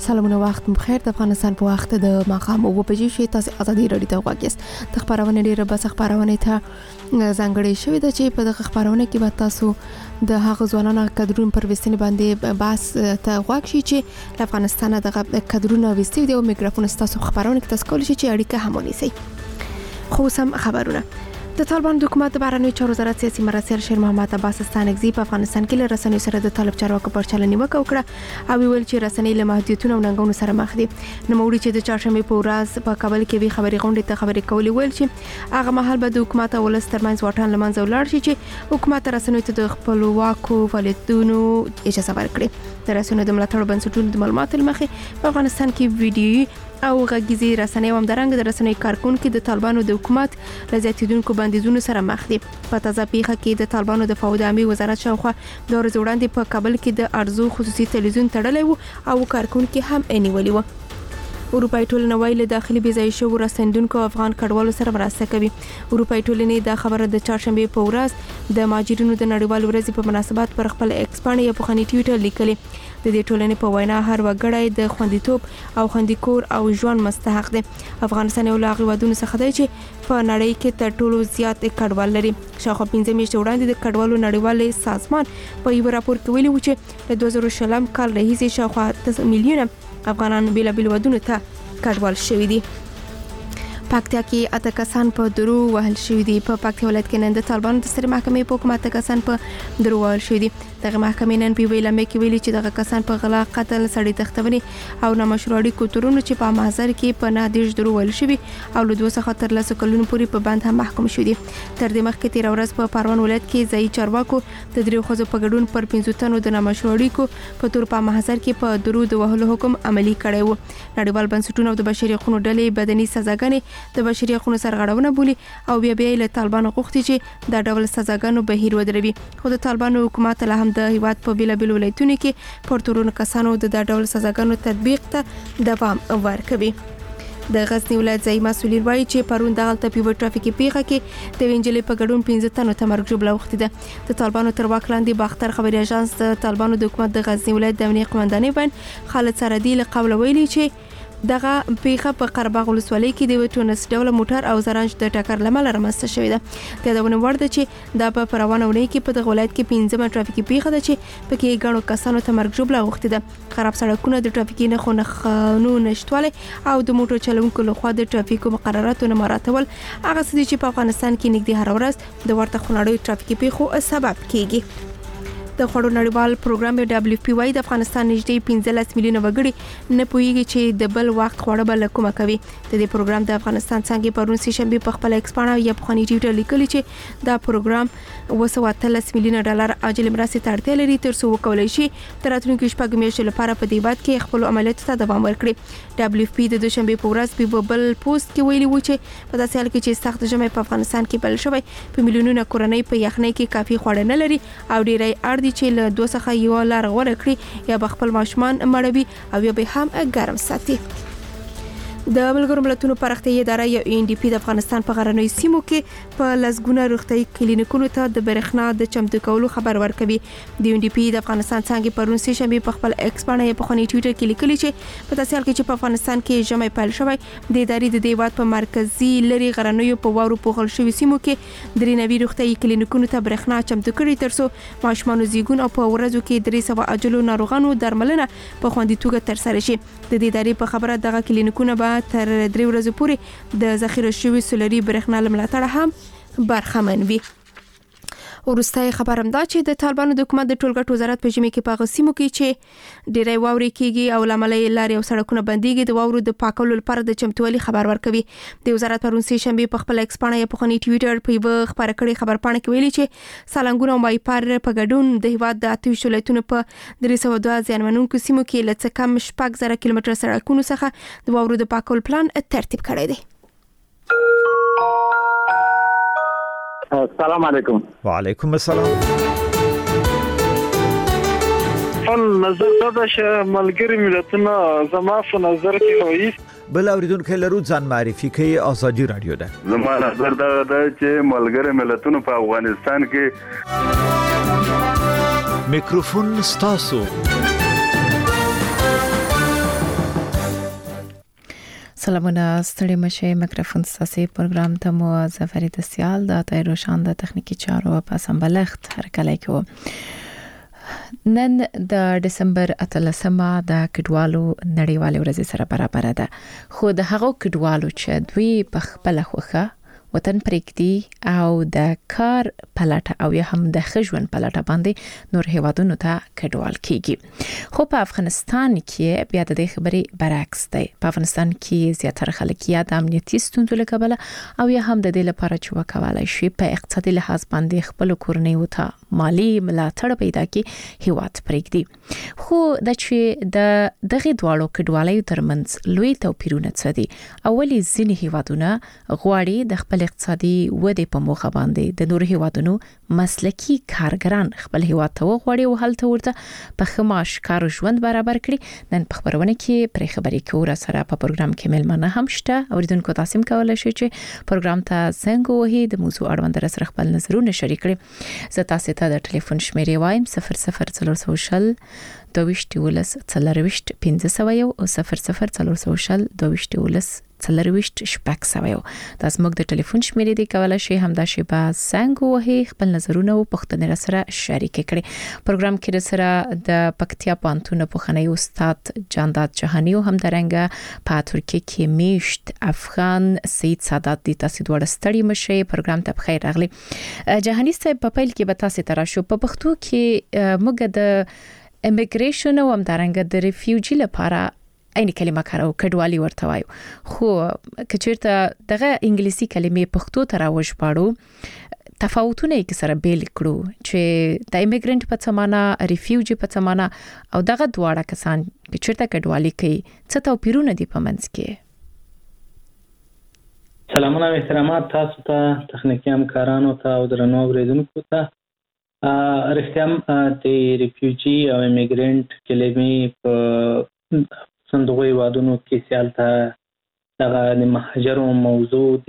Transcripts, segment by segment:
سلامونه وخت بخیر. د افغانستان په وخت د ماښام 2 بجې شوي. تاسو ازادي رادیو ته غواګیست. د خبرونه ډیره بس خبرونه ته ځانګړې شوې ده چې په دغه خبرونه کې به تاسو د هغه ځوانانو کډرون پر وستنې باندې بحث ته غواګ شي چې د افغانستان دغه کډرونه وستي دي او میکروفون تاسو خبرونه کې تاسو کول شي چې اړیکه همونی سي. خو سم خبرونه د طالبان حکومت د بهرنیو چارو وزارت سیاسي مرستیال شیر محمد عباس ستانکزی په افغانستان کې له رسنیو سره د طالب چارواکو پر چلنې وکړه او ویل چې رسنۍ له محدودیتونو او ننګونو سره مخ دي. نو موږ چې د چهارشنبه په ورځ په کابل کې وی خبري غونډه ته خبري کولې ویل چې هغه مهال به د حکومت او ولس ترمنځ واټن لمنځه ولاړ شي چې حکومت رسنیو ته د خپلواکو فعالیتونو اجازه ورکړي. د رسنیو د ملاتړ بنسټونو د معلوماتو لمخې په افغانستان کې ویډیويي او غږیزي رسنۍ هم درنګ د رسنۍ کارکونکو د طالبانو د حکومت لزیاتیدونکو بندیزونو سره مخ دي. په تازه پیښه کې د طالبانو د فواد عامه وزارت شاوخوا د ورځ وړاندې په کابل کې د ارزو خصوصي تلویزیون تړلی وو او کارکونکو هم انیولي وو. اروپای ټولنه ویل داخلي بيځای شو رسندونکو افغان کډوالو سره مرسته کوي. اروپای ټولنې د خبره د چهارشنبه په ورځ د ماجرینو د نړیوال ورځې په مناسبت پر خپل ایکس باندې په خني ټویټر لیکلي. د دې ټولنې په وینا هر وګړی د خوندیتوب او خوندیکور او ژوند مستحق دی. افغانستان یو لاغي ودونه څخه دی چې په نړۍ کې تر ټولو زیات کډوال لري. شاوخوا 15 میاشتې وړاندې د کډوالو نړیوال سازمان په یو راپور کې ویلي و چې د 2020 کال راهیسې شاوخوا 10 میلیونه افغانان بیلابیل ودونه ته کډوال شوي دي. پکتیا کې اته کسان په درو وهل شوي دي. په پکتیا ولایت کې نن د طالبانو د سترې محکمې په حکم اته کسان په درو وهل شوي دي. دغه محکمې نن په ویلامه کې ویلي چې دغه کسان په غلا قتل سړی تختونې او نامشروع اړیکو تورونو چې په محضر کې په 9 درو وهل شوي او له 2 څخه تر 10 کلونو پورې په بند هم محکوم شوي دي. تر دې مخکې 13 ورځ په پروان ولایت کې ځای چارواکو د درو خزو په ګډون پر 15 تنو د نامشروع اړیکو په تور په محضر کې په درو د وهلو حکم عملی کړی وو. نړیوال بنسټونو د بشري حقوقو ډلې بدني سزاګانې د بشري حقوقو سرغړونه بولي او بیا له طالبانو غوښتي چې دا ډول سزاګانو بهیر ودروي. خو د طالبانو حکومت له هم د هیواد په بیلابیل ولایتونو کې پورتورونو کسانو د دا ډول سزاګانو تطبیق ته دوام ورکوي. د غزنی ولایت ځای مسؤلین وایي چې پرون دغه په ټرافیکي پیښه کې د وینجلې په ګډون 15 تنو ته مرګ جوړه وخت ده. د طالبانو تر واک لاندې باختر خبري اژانس د طالبانو د حکومت د غزنی ولایت د امنیت قومندانۍ باندې خالد سردی له قوله ویلي چې دغه پیښه په قرباغ ولسوالۍ کې د وټونس ډول موټر او زرنج د ټکر لامل رامنځته شوې ده. د دونه ورده چې دا په روانه ونې کې په دغه ولایت کې 15 ټرافیکي پیښه ده چې پکې غنو کسانو ته مرګ جوړه وخت ده. خراب سړکونه د ټرافیکي نښو نشټواله او د موټر چلونکو لخوا د ټرافیکو مقرراتو نه مراعاتول هغه څه چې په افغانستان کې نږدې هر ورځ د ورته خونړیو ټرافیکي پیښو سبب کیږي. د خړو نړیوال پروګرام WFP د افغانستان نږدې 15 میلیونه وګړي نه پوهیږي چې د بل وخت خوړه بل کومه کوي. د دې پروګرام د افغانستان څنګه پرون سه شنبه په خپل ایکسپانډ یا په خني ټویټر لیکلي چې دا پروګرام 213 میلیونه ډالر عاجل مرستې ته اړتیا لري تر څو وکولای شي تر راتلونکي شپږ میاشتې لپاره په دې باد کې خپل عملیاتو ته دوام ورکړي. WFP د دوشنبه په ورځ په بل پوسټ کې ویلي و چې په داسې حال کې چې سخت ژمي په افغانستان کې بل شوی په میلیونونو کورنۍ په یخنۍ کې کافي خواړه نه لري او ډیری چې له 2 څخه یو لار غوړه کړی یا بخپل ماشومان مړوي او یا به هم ګرم ساتي. د ملګرو ملتونو پرختي اداره یا UNDP د افغانستان په غرنوي سیمو کې په لزګونه روغتي کلینیکونو ته د برېښنا د چمتو کولو خبر ورکوي. د UNDP د افغانستان څنګه پرون سه شنبه په خپل ایکس باندې په خني ټویټر کې لیکلي چې په تاسو کې چې په افغانستان کې ژمي پیل شوی د ادارې د دیوات په مرکزی لري غرنوي په وورو پوښل شوی سیمو کې درې نوي روغتي کلینیکونو ته برېښنا چمتو کړي ترڅو ماشومان زیږون او په ورځو کې 300 عاجلو ناروغانو درملنه په خوندي توګه ترسره شي. د دې ادارې په خبره دغه کلینیکونه به تر 3 ورځې پورې د ذخیره شوی سولري برېښنا لملاتړ هم برخمن وي. ورستای خبرم دا چې د طالبانو د حکومت د ټولګټ وزارت په جمی کې په غسیمو کې چې ډیری واوري کېږي او لاملې لارې او سړکونه بنديږي د واورو د پاکولو لپاره د چمتوالي خبر ورکوي. د وزارت پرون سه شنبه په خپل ایکس باندې په خني ټویټر په یو خبر کړي خبر پاڼه کې ویلي چې سالنګونه او مایپار په ګډون د هیواد د 28 ولایتونو په 302 ځانمنونکو سیمو کې لڅ کم 6000 کیلومتر سړکونو څخه د واورو د پاکولو پلان ترتیب کړی دی. السلام علیکم. وعلیکم السلام. فن نظر دا چې ملګری ملتونه زما په نظر کې وایي بل اوریدونکو لرو ځان معرفي کوي ازادي رادیو ده. زما نظر دا چې ملګری ملتونه په افغانستان کې میکروفون ستاسو سلامونه ستړي مشه میکروفون ساسي پروګرام ته مو ظفر دسیال د تایروشان د تخنیکی چارو په سمبلخت هرکلی کو نن د دسمبر 13مه د کډوالو نړیوالې ورځ سره برابر ده خو د هغو کډوالو چې دوی په خپل خوخه وطن پرېږدي او د کار پلټه او یا هم د خجون پلټه باندې نور هیوادونو ته کډوال کیږي خو په افغانستان کې بیا د دې خبرې برعکس دی په افغانستان کې زیاتره خلک یا د امنیتي ستونزو له کبله او یا هم د دې لپاره چې وکولای شي په اقتصادي لحاظ باندې خپل کورنۍ ته مالی ملاتړ پیدا کړي هیواد پرېږدي خو د چې دغه دواړو کډوالۍ ترمنځ لوی توپیرونه څه دي اولی ځینې هیوادونه غواړي د خپل اقتصادي ودې په موخه باندې د نور هیوادونو مسلکی کارګران خپل هیواد ته وغواړي او هلته ورته په خماش کار ژوند برابر کړي نن په خبرونه کې پرې خبرې کوو سره په پروګرام کې ملمنه هم شته اوریدونکو تاسو کولای شئ چې پروګرام ته څنګه وهي د موضوع اړوند سره خپل نظرونه شریک کړئ زه تاسو ته د ټلیفون شمیرې وایم 0040 22 څلرويشت 1500 او 0040 22 څلرويشت شپږ سویو تاسو موږ د ټلیفون شمیرې دی کولای شئ هم د شیبه څنګه وهي خپل نظرونه او پوښتنې سره شریک کړئ پروګرام کې سره د پکتیا پانتون په خنۍ استاد جانداد جهانی او هم درنګ په ترکیه کې میشت افغان سید سادات دي تاسو دوړ ستړي مشه پروګرام ته بخیر راغلی جهانی صاحب په پیل کې به تاسو تراشو په پښتو کې موږ د امیګریشن او هم درنګ د ریفیوجی لپاره اینی کلمه کارو کډوالی ورته وایو خو کچیرته دغه انګلیسي کلمې پښتو ته راوښپاړو تفاوتونه یې سره بیل کړو چې د ایمیګرنت په څمانه ریفیوجی په څمانه او دغه دواړه کسان کچیرته کډوالی کوي څه توپیرونه دي په منځ کې سلامونه او احترامات تاسو ته تخنیکی همکارانو ته او درنو اوریدونکو ته رښتیا د ریفیوجی او ایمیګرنت کلمې په صندوق هیوادونو کې سیالته دغه د مهاجرو موضوع د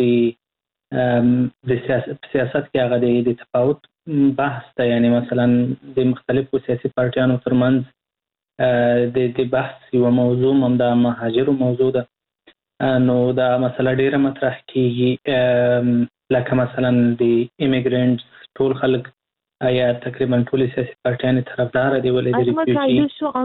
سیاست کې هغه د تفاوت بحث ته یعنی مثلا د مختلفو سیاسي پارټیانو ترمنځ د بحث یو موضوع هم د مهاجرو موضوع ده نو دا مسله ډیره مطرح کیږي لکه مثلا د ایمیګرنټ ټول خلک یا تقریبا ټول سیاسي پارټیانې طرفدار دي ولې د ریفیوجی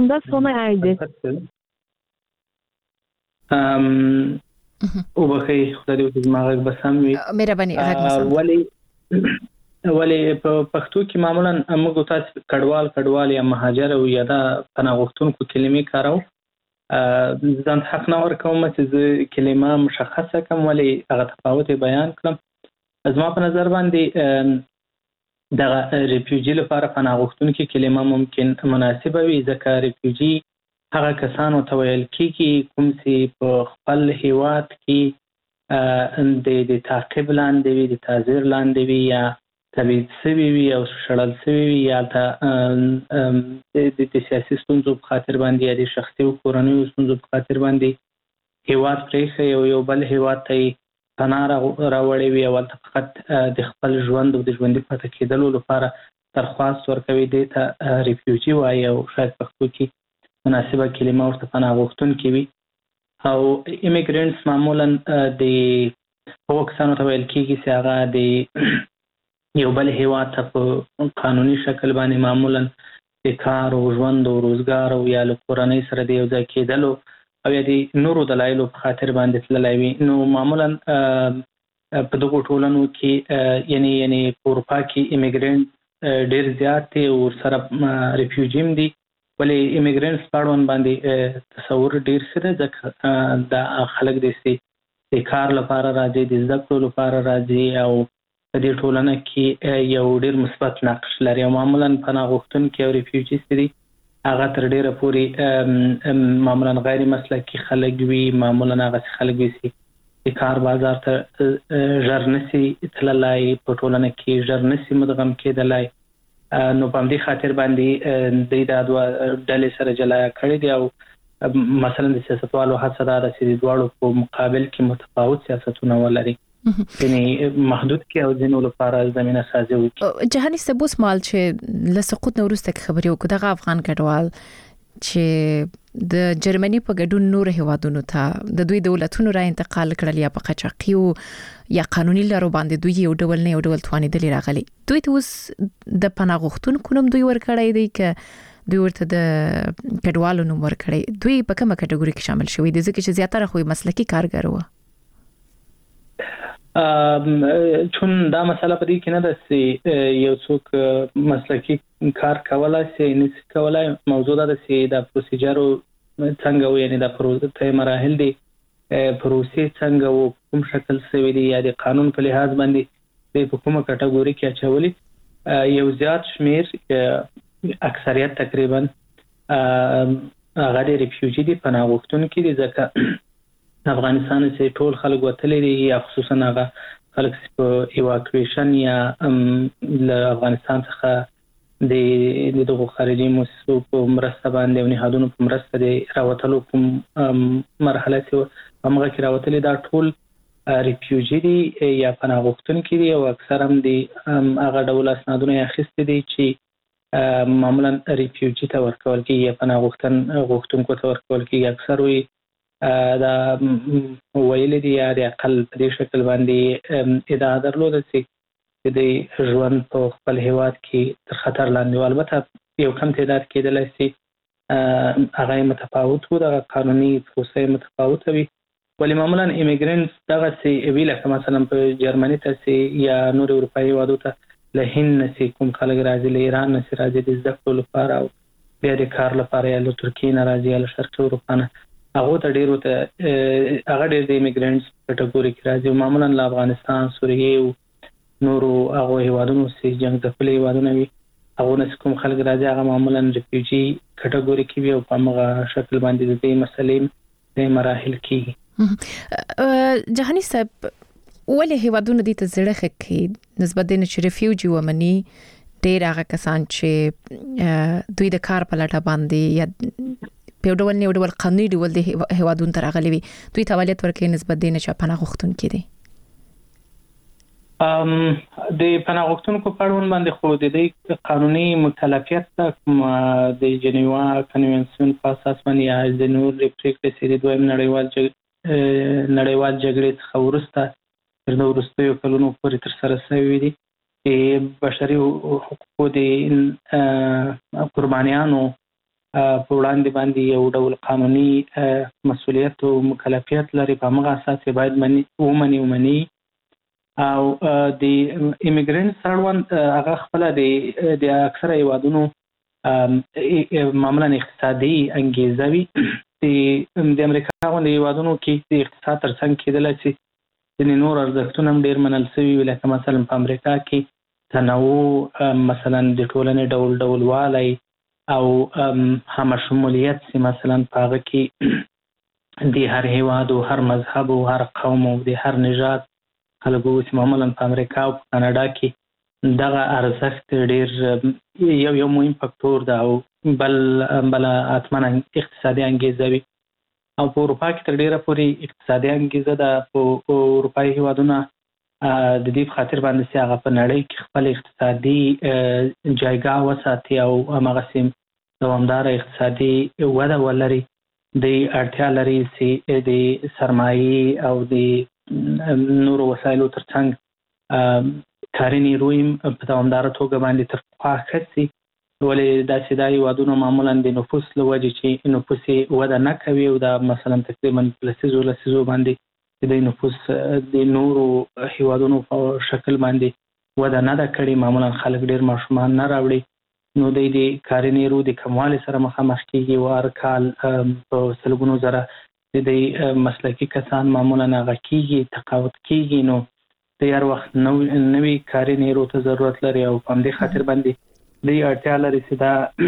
او بخې خدای دې زماغه بسم وي مهرباني ولی په پښتو کې معمولا موږ تاسو کډوال یا مهاجر او یا د پناه غوښتونکو کلمې کارو ځان حق نه ورکوم چې کلمه مشخصه کوم ولی هغه تفاوت بیان کړم زما په نظر باندې د ریفیوجی لپاره پناه غوښتونکو کلمه ممکن مناسبه وي ځکه ریفیوجی هغه کسانو ته ویل کیږي کوم چې په خپل هیواد کې د تعقیب لاندې وي د تعذير لاندې وي یا تبعید شوی وي او شړل شوی وي یا د سیاسي ستونزو په خاطر باندې یا د شخصي او کورنۍ ستونزو په خاطر باندې هیواد پرېښی یو بل هیواد ته پناه راوړی وي او فقط د خپل ژوند او د ژوندي پاتې کېدلو لپاره درخواست ورکوي دې ته ریفیوجی وایي او شاید پښتو کې مناسبه کلمه ورته پناه غوښتونکي وي او ایمیګرنټس معمولا د هغو کسانو ته ویل کېږي چې هغه د یو بل هیواد ته په قانوني شکل باندې معمولا د کار او ژوند او روزګار او یا له کورنۍ سره د یو ځای کېدلو او یا د نورو دلایلو په خاطر باندې تللی وي نو معمولا په دغو ټولنو کې یعنی په اروپا کې ایمیګرنټ ډېر زیات دي او سره ریفیوجی دي ولې ایمیګرنټس په اړوند باندې تصور ډیر څه دی ځکه دا خلک د کار لپاره راځي د زده کړو لپاره راځي او په دې ټولنه کې یو ډیر مثبت نقش لري معمولا پناه غوښتونکي او ریفیوجیز دي هغه تر ډیره پورې معمولا غیر مسلکي خلک وي معمولا هغه خلک وي چې د کار بازار ته ژر نشي تللی په ټولنه کې ژر نشي مدغم کېدلی نو په دې خاطر باندې د دوه ډلې سره جلا کړی دی او مثلا د سیاستوالو هڅه ده چې د دوړو په مقابل کې متفاوت سیاستونه ولري یعنی محدود کې او ځینو لپاره زمينه سازي وکړي جهاني سبوس مال چې له سقوط نورسته خبري وکړه د افغان کډوال چې د جرمني په ګډون نور هیوادونو ته د دوی دولتونو را انتقال کړل یا په قاچاقي او یا قانوني لارو باندې دوی یو ډول نه یو ډول توانیدل راغلي. دوی ته اوس د پناه غوښتونکو نوم دوی ورکړی دی ک دوی ورته د کډوالو نوم ورکړی. دوی په کومه کټګوري کې شامل شوی دي ځکه چې زیاتره خو مسلکي کارګر وو؟ چون دا مسله په دې کې نه ده چې یو څوک مسلکي کار کولای شي نشي کولای. موضوع دا ده چې د پروسیجرو څنګه و یعنی د پروسې مراحل دي پروسې څنګه و کوم شکل سوي دي یا د قانون په لحاظ باندې د کومه کټګوري کې اچولي. یو زیات شمیر اکثریت تقریبا هغه د ریفیوجی دي پناه غوښتونکي دي ځکه افغانستان چې ټول خلک وتلي دي یا خصوصا هغه خلک په ایواکویشن یا له افغانستان څخه د دغه خارجي مؤسسو په مرسته باندې او نهادونو په مرسته د راوتلو کوم مرحله چې همغه کې راوتلي دا ټول ریفیوجی دي یا پناه غوښتونکي دي او اکثر هم دي هغه ډول اسنادونه اخیستي دي چې معمولا ریفیوجی ته ورکول کیږي یا پناه غوښتونکو ته ورکول کیږي. اکثر وي دا ویل دي یا د اقل په دې شکل باندې ادعا درلوده چې د ژوند په خپل هیواد کې تر خطر لاندې البته یو کم تعداد کېدلی شي هغه متفاوت وو د قانوني پروسې متفاوت وي ولی معمولا ایمیګرینټس دغه سي ویل مثلا په جرمني ته یا نور اروپایي هیوادو ته له هند نسي کوم خلک راځي له ایران نسي راځي د زده کړو لپاره او بیا د کار لپاره یا له ترکیې نه راځي یا له شرقي اروپا نه هغه ته ډیر د ایمیګرینټس کټګوري کې راځي. معمولا له افغانستان سوریه او نور هغه هیوادونو سي جنگ ځپلي هیوادونه وي هغه نس کوم خلک راځي هغه معمولا ریفیوجی کټګوري کې وي او په هغه شکل باندې د دې مسلې د مراحل کې. جهاني صاحب ولې هیوادونو دې ته زړه خکې نسبت د چې ریفیوجی ومني ډیر هغه کسان چې دوی د کار په لټه باندې یا په ډول نه ډول قانوني ډول د هیوادونو تر غلي وي دوی تولیت ورکې نسبت دینه چې پناه غوښتونکي دي. د پناه غوښتونکو په اړه باندې خو د دې قانوني مکلفیت د جنیوا کنونسیون په اساس باندې یا د نور ریپریکټ سری دویم نړیوال جګړې څخه وروسته تر نو وروستیو کلونو پورې تر سره شوی دي. بشري حقوقو د قربانیانو په وړاندې باندې یو ډول قانوني مسؤلیت او مکلفیت لري په هغه اساس باید ومني او د ایمیګرینټ سروند هغه خپل د اکثره هیوادونو معمولا اقتصادي انګیزه وي. د امریکا غونډې هیوادونو کې د اقتصاد ترڅنګ کېدل چې د نور ارزښتونه هم ډیر منل شوي وي لکه مثلا په امریکا کې تنوع مثلا د ټولنې ډول والی او هم شمولیت سي مثلا پاغه کې د هر هیواد او هر مذهب او هر قوم او د هر نژاد خلکو چې معمولا په امریکا او کاناډا کې دغه ارزښت ډیر یو مهم فاکتور ده او بل اتمنه اقتصادي انګیزه وي او په اروپا کې تر ډیره پورې اقتصادي انګیزه ده. په اروپایي هیوادونو د دې په خاطر باندې چې هغه په نړۍ کې خپل اقتصادي جایګاه وساتي او هغه سیم دوامدار اقتصادي وده ولري د اړتیا لري چې د سرمایي او د نورو وسایلو ترڅنګ کاري نیروی په دوامدار توګه باندې تر پخوا ښه شي. ولې داسې دا هیوادونه معمولا د نفوس له وجې چې نفوس وده نه کوي او دا مثلا تقریبا لسیزو باندې د نفوس د نورو هیوادونو په شکل باندې وده نه ده کړې. معمولا خلک ډیر ماشومان نه راوړي نو د کاري نیرو د کموالي سره مخامخ کیږي او هر کال په سلګونو زره د مسلکي کسان معمولا هغه کیږي تقاعد کیږي نو د هر وخت نوې کاري نیرو ته ضرورت لري او په دې خاطر باندې د اړتیا لري چې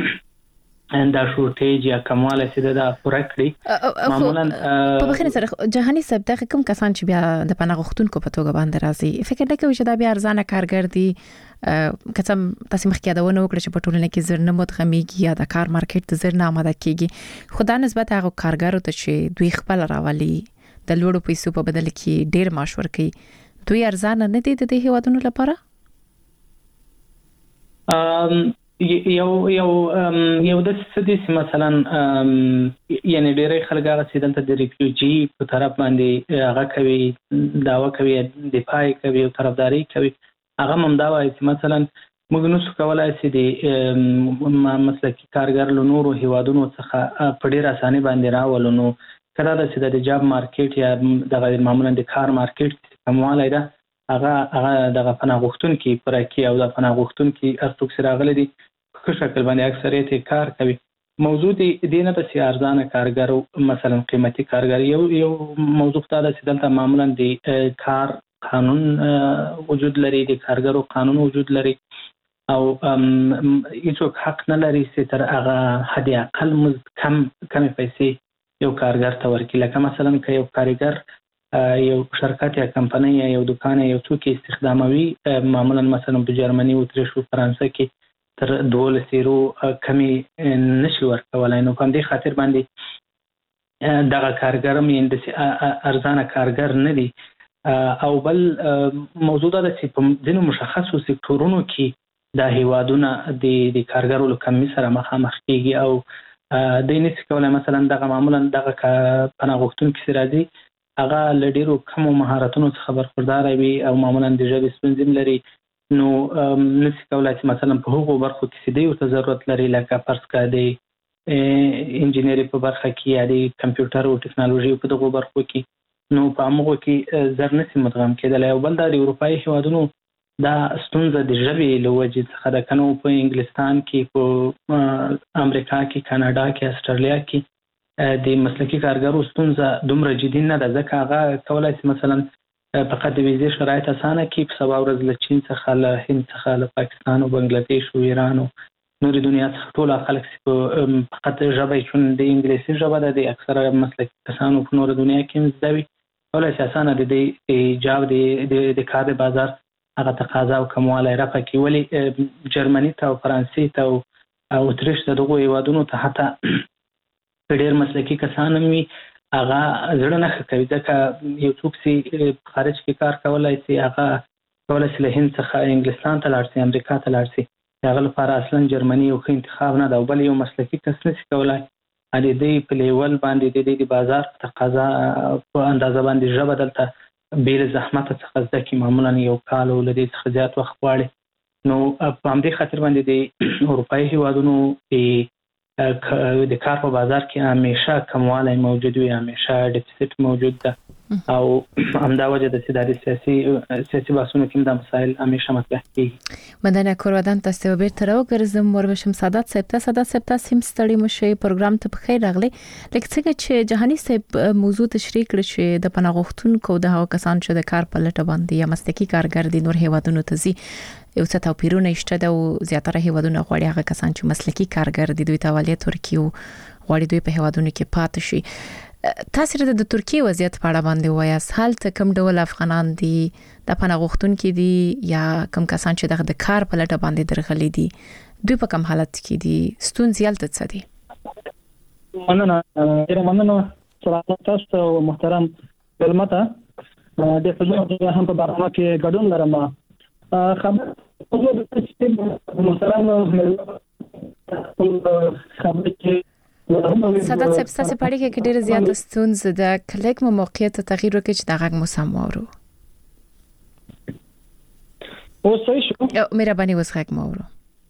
دا شورټیج یا کمواله چې دا پوره کړي. معمولا په بخښنه سره جهاني صاحب دغه کوم کسان چې بیا د پناه غوښتونکو په توګه باندې راځي فکر نه کوي چې دا بیا ارزانه کارګر دي کسم تاسو مخکې یادونه وکړه چې په ټولنه کې زر نه متخمیږي یا د کار مارکیټ ته زر نه آماده کیږي خو دا نسبت هغه کارګرو ته چې دوی خپل راولي د لوړو پیسو په بدل کې ډیر معاش ورکوي دوی ارزانه نه دي د هیوادونو لپاره. یو د سدي مثلا یعنی ډېرې خلک هغه چې دلته د ریفیوجی په طرف باندې هغه کوي داوا کوي دفاع کوي او طرفداري کوي هغه ممدا وایي چې مثلا موږ نو څه کولای شي د مسلکي کارګر له نورو هیوادونو څخه په ډېر اساني باندې راولو نو کله د جاب مارکیټ یا د معمولا د کار مارکیټ کموالی ده هغه د پناه غوښتونکي پر کې او د پناه غوښتونکي ارڅوک سره غلي دي په شکل باندې اکثریت کار کوي موضوع دي نه د ارزانه کارګر مثلا قیمتي کارګر یو موضوع دا چې دلته معمولا د کار قانون وجود لري د کارګرو قانون وجود لري او هیڅوک حق نه لري چې تر هغه حد اقل کم پیسې یو کارګر ته ورکړي لکه مثلا که یو کارګر یو شرکت یا کمپنۍ یا یو دکان یا څوک استخداموي معمولا مثلا په جرمني او اتریش او فرانسه کې تر 12 کمی نشي ورکولای نو کوم دي خاطر باندې دغه کارګر مې د ارزانه کارګر نه دي او بل موضوع دا چې په دینو مشخصو سکتورونو کې د هیوادونو د کارګرو له کمی سره مخامخ کیږي او د نس کولای مثلا دغه معمولا دغه پناه غوښتونکي سره دي هغه لډیرو کم مهارتونو څخه برخوردار وي او معمولا د ژبې ستونزې لري نو نس کولای چې مثلا په هغو برخو کې سیده یو ضرورت لري لکه فرض کړه د انجینری په برخه کې یا د کمپیوټر او ټکنالوژي په دغو برخو کې نو په هغه کې زر نسی مدغم کېدل او بل د اروپאי هیوادونو دا ستونزه د ژبې له وجې څخه د کنو په انګلستان کې په امریکا کې کاناډا کې استرالیا کې د مسلکي کارګرو ستونزه دومره جدي نه ده ځکه هغه کولای شي مثلا فقط د ویزې شرایط اسانه کې په سبا ورځ له چین څخه له هند څخه له پاکستان او بنگلاديش او ایران او نورې دنیا څخه ټول خلک فقط ژبه چون د انګلیسي ژبه د اکثره مسلکي کسانو په نور دنیا کې مزدوي ولې اساسانه د جاب د کار بازار هغه تقاضا او کموالی رافع کی ولی جرمني ته او فرانسې ته او اتریش ته دغه هیوادونو ته حتی ډېر مسلکي کسان مې هغه زړه نه کوي ځکه یو څوک چې خارج کې کار کولای شي هغه کولای شي له هند څخه انګلستان ته لاړ شي امریکا ته لاړ شي هغه لپاره اصلا جرمني یو ښه انتخاب نه ده بل یو مسلکي کس نشي کولای علي دی په لیول باندې د بازار تقاضا په اندازه باندې ژبه دلته بیل زحمت څخه ځکه معمولا یو کال ولدي څخه زیات وخت غواړي نو په همدې خاطر باندې د اروپאי هیوادونو د کار په بازار کې همیشه کموالی موجود وي همیشه ډیفیسټ موجود ده او همدا وجه د سیاسي بحثونو کې د مسایل همیشه مطرح کیږي مدنه کوردان تاسو به تر وګرځم وربشم سادات صاحب تاسو ستړي مشه پروګرام ته بخیر راغلي لکه څنګه چې جهاني صاحب موضوع تشریح کړ چې د پناه غوښتونکو د هغو کسان چې د کار په لټه باندې یا مسلکي کارګر دي نور هیوادونو ته ځي یو څه توپیرونه شته د زیاتره هیوادونو غواړي هغه کسان چې مسلکي کارګر دي دوی ته ولې ترکیه غواړي دوی په هیوادونو کې پاتې شي تاسو د ترکیه وضعیت په اړه باندې وایاست حالت کوم ډول افغانان دي د پناه غوښتونکو دي یا کوم کسان چې د کار په لټه باندې درغلي دي دوی په کوم حالت کې دي ستونزې حالت څه دي مننه سلام تاسو محترم کلمته د فزونه هم په برنامه کې ګډون لرم خبر محترم خبر کې سادات صاحب تاسو په اړه کې ډېر زیات ستونزې د کلیک مو موقعیت تغییر وکړي چې د غږ مو سم واورو او صحیح شو مهرباني وسخه مو واورو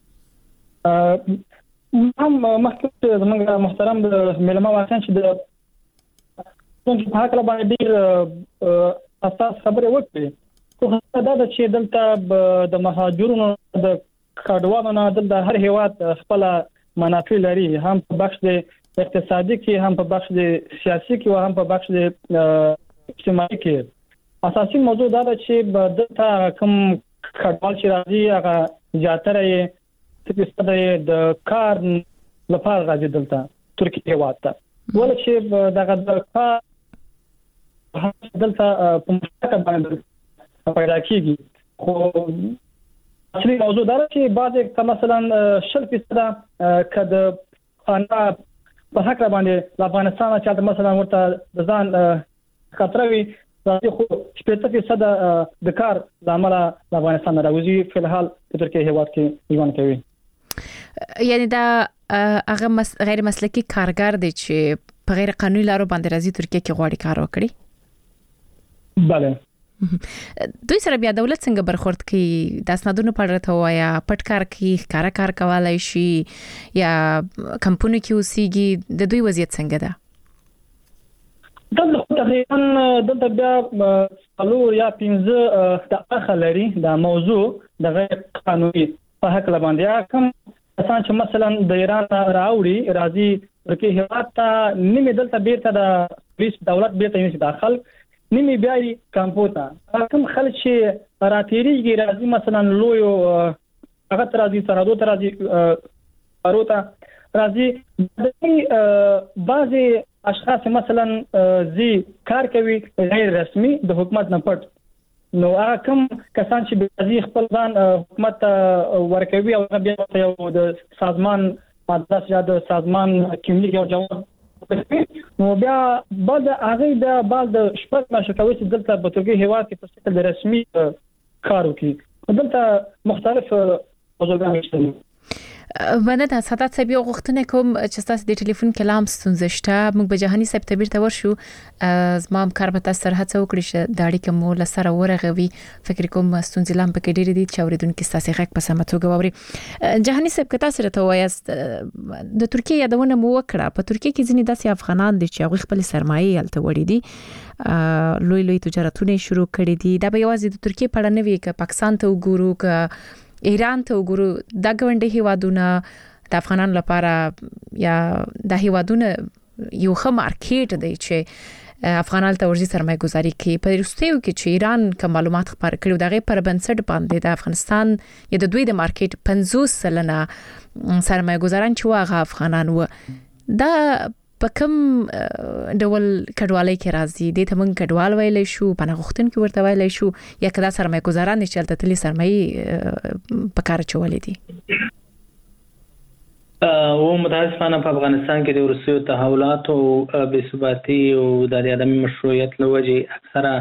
هم مخکې زموږ محترم د ملما واسن چې د څنګه په حق باندې ډېر اساس خبره وکړي خو دا چې دلته د مهاجرونو د کډوالو نه د هر هیواد خپل منافع لري هم په بخش د اقتصادي کې هم په بخش د سیاسي کې او هم په بخش د اجتماعي کې اساسي موضوع دا ده چې دلته کوم کډوال چې راځي هغه زیاتره یې د کار لپاره راځي دلته ترکیه هیواد ته ولې چې دغه د کار دلته په مشترک باندې پیدا کیږي خو اصلي موضوع دا چې بعضې مثلا 10% کده خانه په حق باندې افغانستان چې مثلا ورته د ځان خطر وي راځي خو 10% د کار د عمله افغانستان راوځي په الحال په ترکیه هیواد کې ژوند کوي یعنی دا هغه غیر مسلکی کارګر دی چې په غیر قانوني لارو باندې راځي ترکیه کې غواړي کار وکړي. بله. دوی سره بیا دولت څنګه برخورد کوي؟ د اسنادونو په اړه ته وایا پټ کار کوي، کار کولای شي یا کمپنی کې اوسېږي؟ د دوی وضعیت څنګه ده؟ دلته تقریبا بیا څلور یا 15 د اخلري د موضوع د غیر قانوني په حق باندې کوم اسان چې مثلا د ایران راوړي راځي ترکیه هیواد ته نیمه دلته بیرته د پولیس دولت بیرته یې داخل نیمه بیا کمپوتا کوم خلک چې راتيريږي راځي مثلا لویو هغه راځي سرادو ته راځي اروتا راځي د بعضي اشخاص مثلا زی کار کوي غیر رسمي د حکومت نه پټ، نو هغه کوم کسان چې بعضي خپل ځان حکومت ورکوي او بیا یو د سازمان مدرسه یا د سازمان کیملیک او جواب نو بیا بعد هغه د بعد شپږ ماشو کوي چې دلته په ترکیه هیواد کې په شکل رسمي کار کوي. دلته مختلف موضوعات شته. باندې د ساتات سبي غوښتنه کوم چې تاسو د ټلیفون کلام ستونزه شته، موږ به جهاني صاحب تبیر ته ورشو. زما کار به تاسو سره هڅه وکړي چې د اړیکې مو لسره ورغوي. فکر کوم ستونزې لام پکې ډېرې دي چې اوریدونکو تاسو غږ په سمه توګه واوري. جهاني صاحب که تاسو راته وایاست د ترکیه یادونه مو وکړه، په ترکیه کې ځینې داسې افغانان دي چې هغه خپل سرمایه هلته وړي دي، لوی تجارتونه شروع کړي دي. دا به یوازې د ترکیه په اړه نه وي، که پاکستان ته وګورو که ایران ته وګورو، دا ګوندې هیوادونه د افغانانو لپاره یا د هیوادونه یو ښه مارکیټ دی چې افغانانو ته ورځي سرمایه گذاري کوي. په وروستیو کې چې ایران کوم معلومات خبر کړي دغه پر بنسټ باندې د افغانستان یا د دوی د مارکیټ 50% سرمایه گذاران چې واغه افغانان و. دا په کوم ډول کډوالۍ کې راځي؟ د ته موږ کډوال ویلې شو، پناه غوښتونکو ورته ویلې شو، یا کدا سرمایه گذاران چې تلته تللی سرمایه په کار چولې دي؟ او متاسفانه په افغانستان کې د روسیو تحولات او بې ثباتی او د عدم مشروعیت لوجه اکثره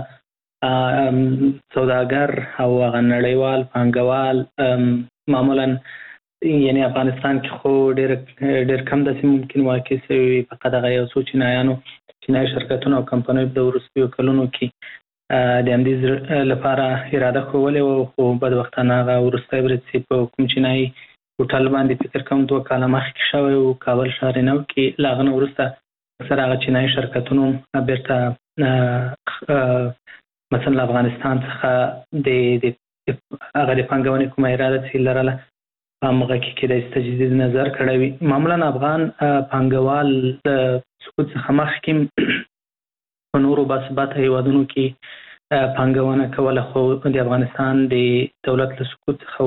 سوداګر او غنړیوال پانګوال معمولا یعنی افغانستان کې خو ډېر کم د ممکن واقع شوی فقط هغه یو څو چینایي شرکتونه او کمپنۍ د وروستیو کلونو کې د همدې لپاره اراده کولې او خو بدبختانه هغه وروستی برید په کوم چینایي هوټل باندې فکر کوم 2 کاله مخکې شوی او کابل ښار نو کې لا غنه وروسته اکثر هغه چینایي شرکتونو بیرته مثلا افغانستان څخه د هغه د پنځونې کومه اراده چې لرله هغه کې د تجدید نظر کړی. معمولا افغان پنځوال د سقوط څخه مخکې په نورو باثبات هیوادونو کې پنځونه کوله، خو د افغانستان د دولت له سقوط څخه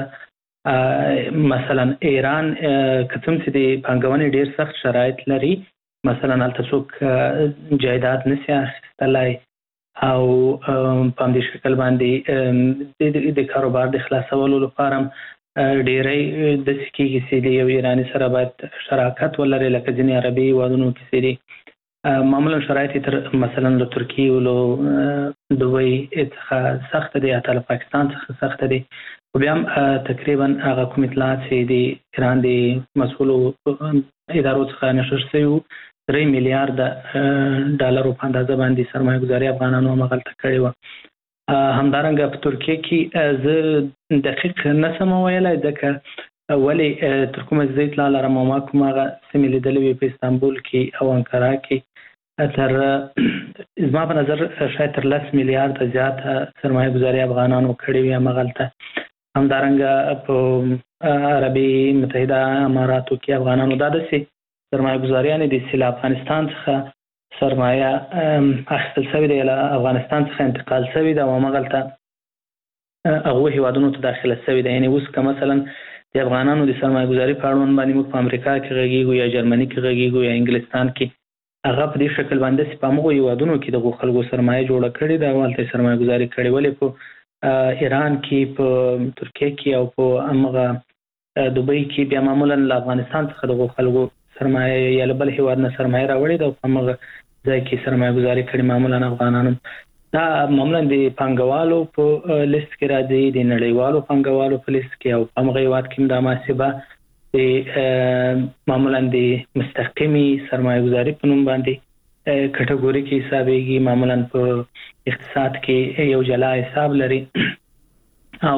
وروسته مثلا ایران کوم چې د پنځونې ډیر سخت شرایط لري، مثلا هلته څوک جایداد نشي اخیستلای او په دې شکل باندې د کاروبار د خلاصولو لپاره ډېرې د سکیږي چې یو ایرانی سره باید شراکت ولري، لکه ځینې عربي هیوادونو کې چې معمولا شرایط تر مثلا له ترکیه او له دوی څخه سخت دي، حتی له پاکستان څخه سخت دي. خو بیا هم تقریبا هغه کوم اطلاعات چې د ایران د مسؤلو ادارو څخه نشر شوي 3 میلیارډ ډالرو په اندازه باندې سرمایه گذاري افغانانو مغلطه کړې وه. همدارنګه په ترکیه کې زه دقیق نسم ویلای ځکه ولی تر کومه زه اطلاع لرم ما کومه سیمې لیدلې په استانبول کې او انقره کې تر زما په نظر شاید تر 10 میلیارډ زیات سرمایه گذاري افغانانو کړې وي مغلطه. همدارنګه په عربي متحده اماراتو کې افغانانو دا د سرمایه گذاري نه د سیل افغانستان څخه سرمایه اخیستل شوی دی، له افغانستان څخه انتقال شوی دی او مغلطه هغه هیوادونو ته داخله شوی دی. یعنی اوس که مثلا د افغانانو د سرمایه گذاري په اړوند باندې موږ په امریکا کې غږیږو یا جرمني کې غږیږو یا انګلستان کې، هغه په دې شکل باندې په موږ هیوادونو کې د خلکو سرمایه جوړه کړې ده او هلته سرمایه گذاري کړې، ولې په ایران کې په ترکیه کې او په امغه دوبۍ کې بیا معمولا له افغانستان څخه د خلکو سرمایه یا له بل هیواد نه سرمایه راوړې ده او په امغه ځای کې سرمایه گذاري کړي معمولا افغانانو. دا معمولا د پنځوالو په لیست کې راځي، د نړیوالو پنځوالو په لیست کې او په هغه هیواد کې د محاسبه معمولا د مستقیمي سرمایه‌گذاري په نوم باندې کټګوري کې حسابيږي. معمولا په اقتصاد کې یو جلا حساب لري او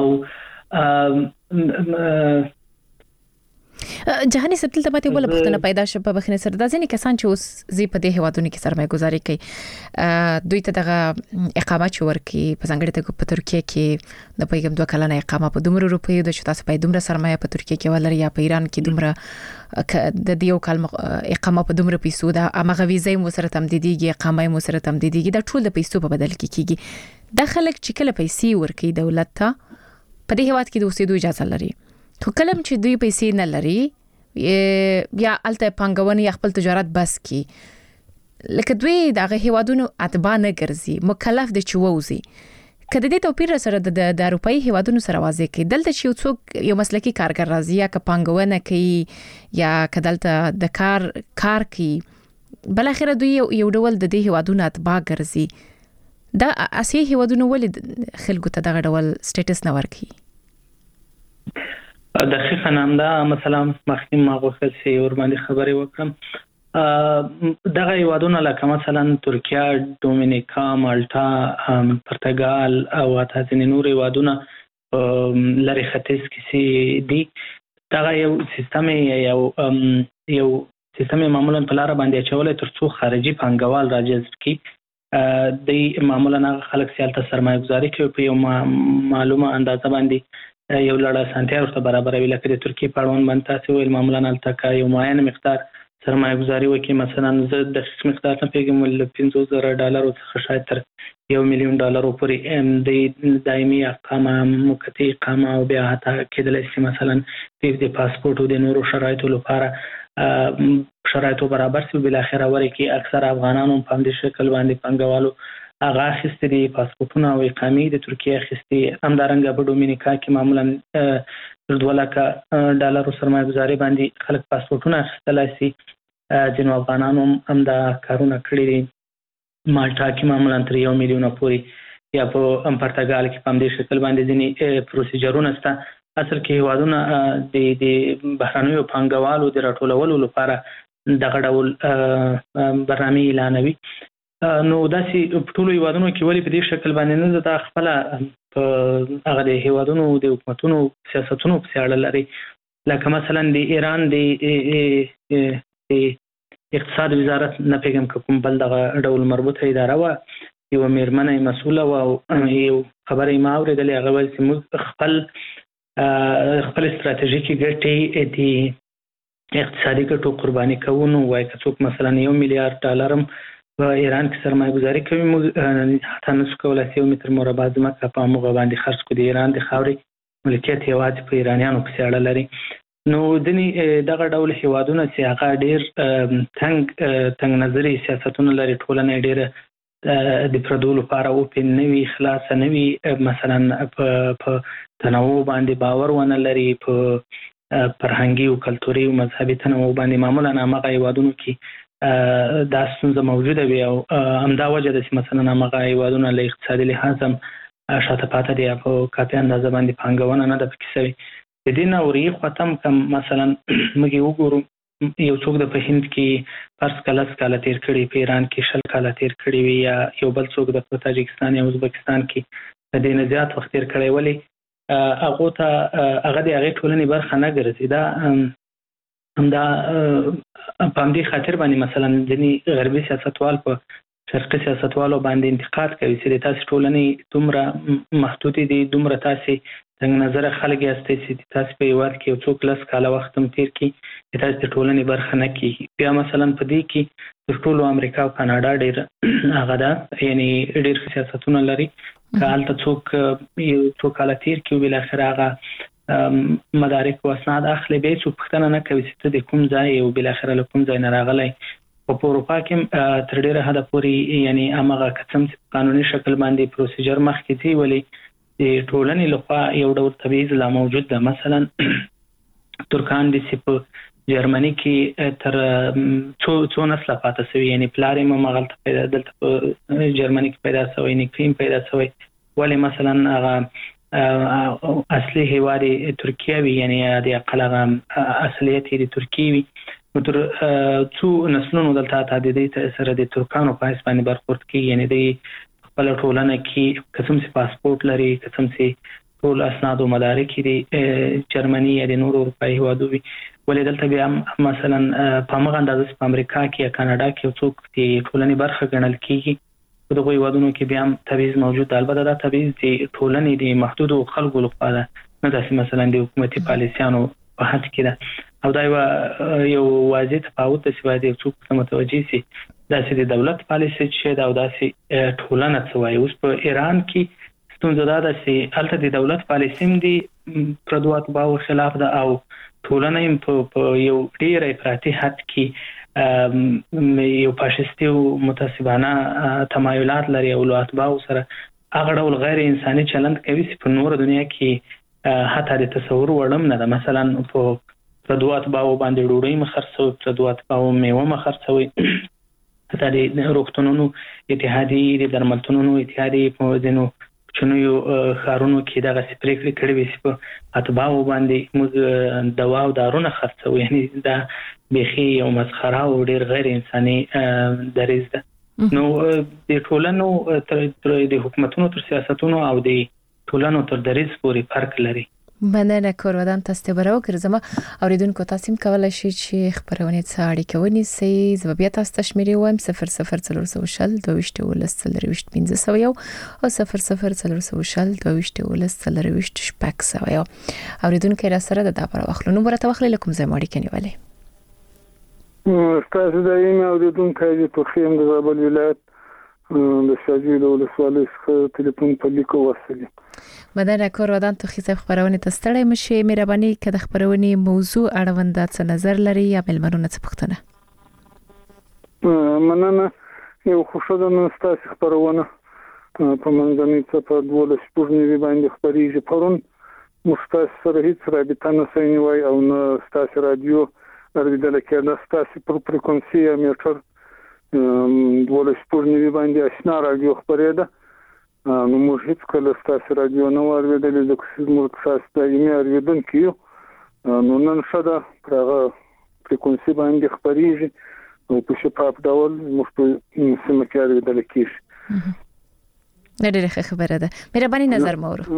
جهاني سبتل ته پاتې بل پختنه پیدا شوه په بخنه سره د ځینې کسان چې اوس زی په دې هوادونو کې سرمایه گذاري کوي دوی ته دغه اقامت ورکي په ځانګړي توګه په ترکیه کې د پیغام 2 کلنه اقامت په دومره روپیو د شتا په دومره سرمایه په ترکیه کې ولر یا په ایران کې دومره د دیو کال اقامت په دومره پیسو د امغه ویزه مو سره تمدیديږي اقامت مو سره تمدیديږي د ټول د پیسو په بدل کې کیږي د خلک چې کله پیسې ورکي دولت ته په دې هواد کې د اوسېدو اجازه لري خو کلم چې دوی پیسې نه لري یا الته پنګونی خپل تجارت بس کی لکه دوی دغه هوادونو اتباع نه ګرځي مکلف دي چې ووزي کله دې توپیر سره د اروپאי هوادونو سره واضح کی دلته چې څوک یو مسلکی کارګر راځي یا ک پنګونه کوي یا کدلته د کار کوي بل اخر دوی یو ډول د دې هوادونو اتباع ګرځي دا اسی هوادونو ولې خلکو ته دغه ډول سټیټس نه ورکي دقیقاً همدا مثلا مخکې ما غوښتل چې ور باندې خبرې وکړم دغه هیوادونه لکه مثلا ترکیه، دومینیکا، مالټا، پرتګال او ځینې نور هیوادونه لري ختیځ کې دي دغه یو سیستم معمولا په لار باندې چولې ترڅو خارجي پانګوال راجذب کړي د معمولا خلک سیالته سرمایه گذاري کوي په یو معلومه اندازه باندې یو لړ سانتیا ورته برابروي لکه د ترکیه په اړوند باندې تاسو ویل معمولا التکا یو معین مقدار سرمایه گذاري وکي مثلا زه د مقدار نه پیګم ول $50,000 څخه شاید تر $1,000,000 پورې د دایمي اقامه موقتی اقامه او بیا حتی کېدل شي مثلا د پاسپورت او د نورو شرایطو لپاره شرایطو برابر شي بل اخر اوري کې اکثر افغانانو په دې شکل باندې پنګوالو هغه اخیستي دي پاسپورتونه او اقامې د ترکیه اخیستي همدارنګه په دومینیکا کې معمولا $2,00,000 سرمایه گذاري باندې خلک پاسپورتونه اخیستلای شي ځینو افغانانو هم دا کارونه کړی دي مالټا کې معمولا تر $1,000,000 پورې یا په پرتګال کې په دې شکل باندې ځینې پروسیجرونه شته اصل کې هیوادونه د بهرنیو پانګوالو د راټولولو لپاره دغه ډول برنامه اعلانوي نو داسې ټول هیوادونو کې ولې په دې شکل باندې نه د خپل هغه د هیوادونو د حکومتونو سیاستونو په اړه لري لکه مثلا د ایران د اقتصاد وزارت نه پیغام کوم بل دغه ډول مربوطه اداره و یو میرمنه مسؤله و یو خبرې ما اوریدلې هغه ول چې موږ خپل استراتیژیکي ګټې د اقتصادي ګټو قرباني کوو نو وایي که څوک مثلا $1,000,000,000 په ایران کې سرمایه گذاري کوي موږ حتی نشو کولای 1 متر مربع ځمکه په موږ باندې خرڅ کړو د ایران د خاورې ملکیت یوازې په ایرانیانو پسې اړه لري نو دغه ډول هیوادونه چې هغه ډېر تنګ نظري سیاستونه لري ټولنه ډېر د پردو لپاره اوپن نوي خلاص نوي مثلا په تنوع باندې باور ونه لري په فرهنګي او کلتوري او مذهبي تنوع باندې معمولا هغه هیوادونو کې دا څنګه موجوده وي او همدا وجه ده چې مثلا هغه هیوادونه له اقتصادي لحاظ هم شاته پاتې دي په کافي اندازه باندې پانګونه نه ده پکې شوی د دې نه ورې ختم کم مثلا موږ وګورو یو څوک د په هند کې فرض کاله تیر کړي په ایران کې 10 کاله تیر کړي وي یا یو بل څوک د تاجکستان یا ازبکستان کې د دې نه زیات وخت تیر کړي ولی هغه ته هغه د هغه ټولنې برخه نه ګرځي دا همدا په دې خاطر باندې مثلا ځینی غربي سیاستوال په شرقي سیاستوالو باندې انتقاد کوي چې تاسو ټولنې دومره محدود دي دومره تاسو څنګه نظر خلک یاستئ چې تاسو په یوات کې یو څوک لس کاله وخت هم تیر کی تاسو ټولنې برخه نه کی بیا مثلا په دې کې ټول امریکا او کاناډا ډېر هغه دا یعنی ډېر سیاستونه لري کله څوک یو څوک کاله تیر کی بل اخر هغه مدارک او اسناد اخلي به څوک پښتنه نه کوي چې د کوم ځای او بل اخر له کوم ځای نه راغلی په اروپا کې تر ډیره حد پورې یعنی هغه قسم قانوني شکل باندې پروسیجر مخکې دی ولی د ټولنې لخوا یو ډول تبعیض لا موجود ده مثلا ترکان دي چې په جرمني کې تر څو نسل پاتې شوی یعنی پلار یې مغلط پیدا دلته په جرمني کې پیدا شوی نه کیم پیدا شوی ولی مثلا هغه اصلي هیواد ترکیه وي، یعنی د اقلغه اصلیت د ترکیه وي. تر څو نسلونو دلته تعددي سره د ترکانو په اسباني برخورد کې، یعنی د خپل ټولنه کې قسم سي پاسپورت لري، قسم سي ټول اسناد او مدارک دي جرمني یا د نورو اروپایي هیوادو وي. ولې دلته بیا مثلا په هغه اندازه په امریکا کې یا کاناډا کې څوک د ټولنې برخه ګڼل کیږي، په دغه هیوادونو کې بیا تبعیض موجود دی. البته دا تبعیض د ټولنې د محدودو خلکو لپاره نه داسې مثلا د حکومتي پالیسیانو په حد کې ده، او دا یو واضح تفاوت دی چې باید یو څوک متوجه شي داسې د دولت پالیسي چې دا او داسې ټولنه څه وایي. اوس په ایران کې ستونزه دا ده چې هلته د دولت پالیسي هم د پردو اتباعو خلاف ده او ټولنه هم په یو ډېر افراطي حد کې یو فاشیستي او متعصبانه تمایلات لري او له اتباعو سره هغه ډول غیر انساني چلند کوي چې په نور دنیا کې حتی د تصور وړم نه ده. مثلا په پردو اتباعو باندې ډوډۍ مخرڅوي، پردو اتباعو میوه مخرڅوي، حتی د روغتونونو اتحادیې، د درملتونونو اتحادیې په ځینو چنویو خارونو کې دغه پریکړې کړې وي چې په اتباعو باندې موږ دوا او دارونه خرڅوو. یعنی دا بیخي یو مسخره او ډېر غیر انساني دریځ ده. نو د ټولنو د حکومتونو تر سیاستونو او د ټولنو تر دریځ پورې فرق لري. مننه کورودان تاسو ته راوګرځم. اوریدونکو تاسو هم کولای شئ چې خبرونه څه اړیکه ونیسئ. زه بیا تاسو ته شمیرې وایم 00400 22 1500 او 00400 22 1500. اوریدونکو را سره د دابر واخلو نو ورته واخلې لکم زه ماړي کني والي. تاسو د ایمه اوریدونکو د توخیم د زابل ولایت د شاجوی له ولسوالۍ څخه ټلیفون په لیکو وصلي. مننه کورودان ته خیسه خبرونه ته ستړی مشي. مهرباني کده خبرونه موضوع اړوند څه نظر لري یا ملمنونه څه پوښتنه؟ مننه. یو خوشاله نستاس خبرونه په منځنۍ څه په 12 شپږنی باندې خبرېږي. پرون مستاس سره هیڅ رابطه نه سوي وای او نه ستاس رادیو ورېدل کېده. ستاس پر فریکونسي میټر 12 شپږنی باندې آشنا رادیو خبرېده. نو موږ هیڅ کله ستاسو رادیو نه واورېدل، ځکه موږ تاسو ته یې اوریدونکو یو. نو نن شته هغه فریکونسي باندې خبرېږي او په شفاف ډول موږ په سیمه کې اوریدل کېږي. ډېره خبره ده. مهرباني نظر مورو.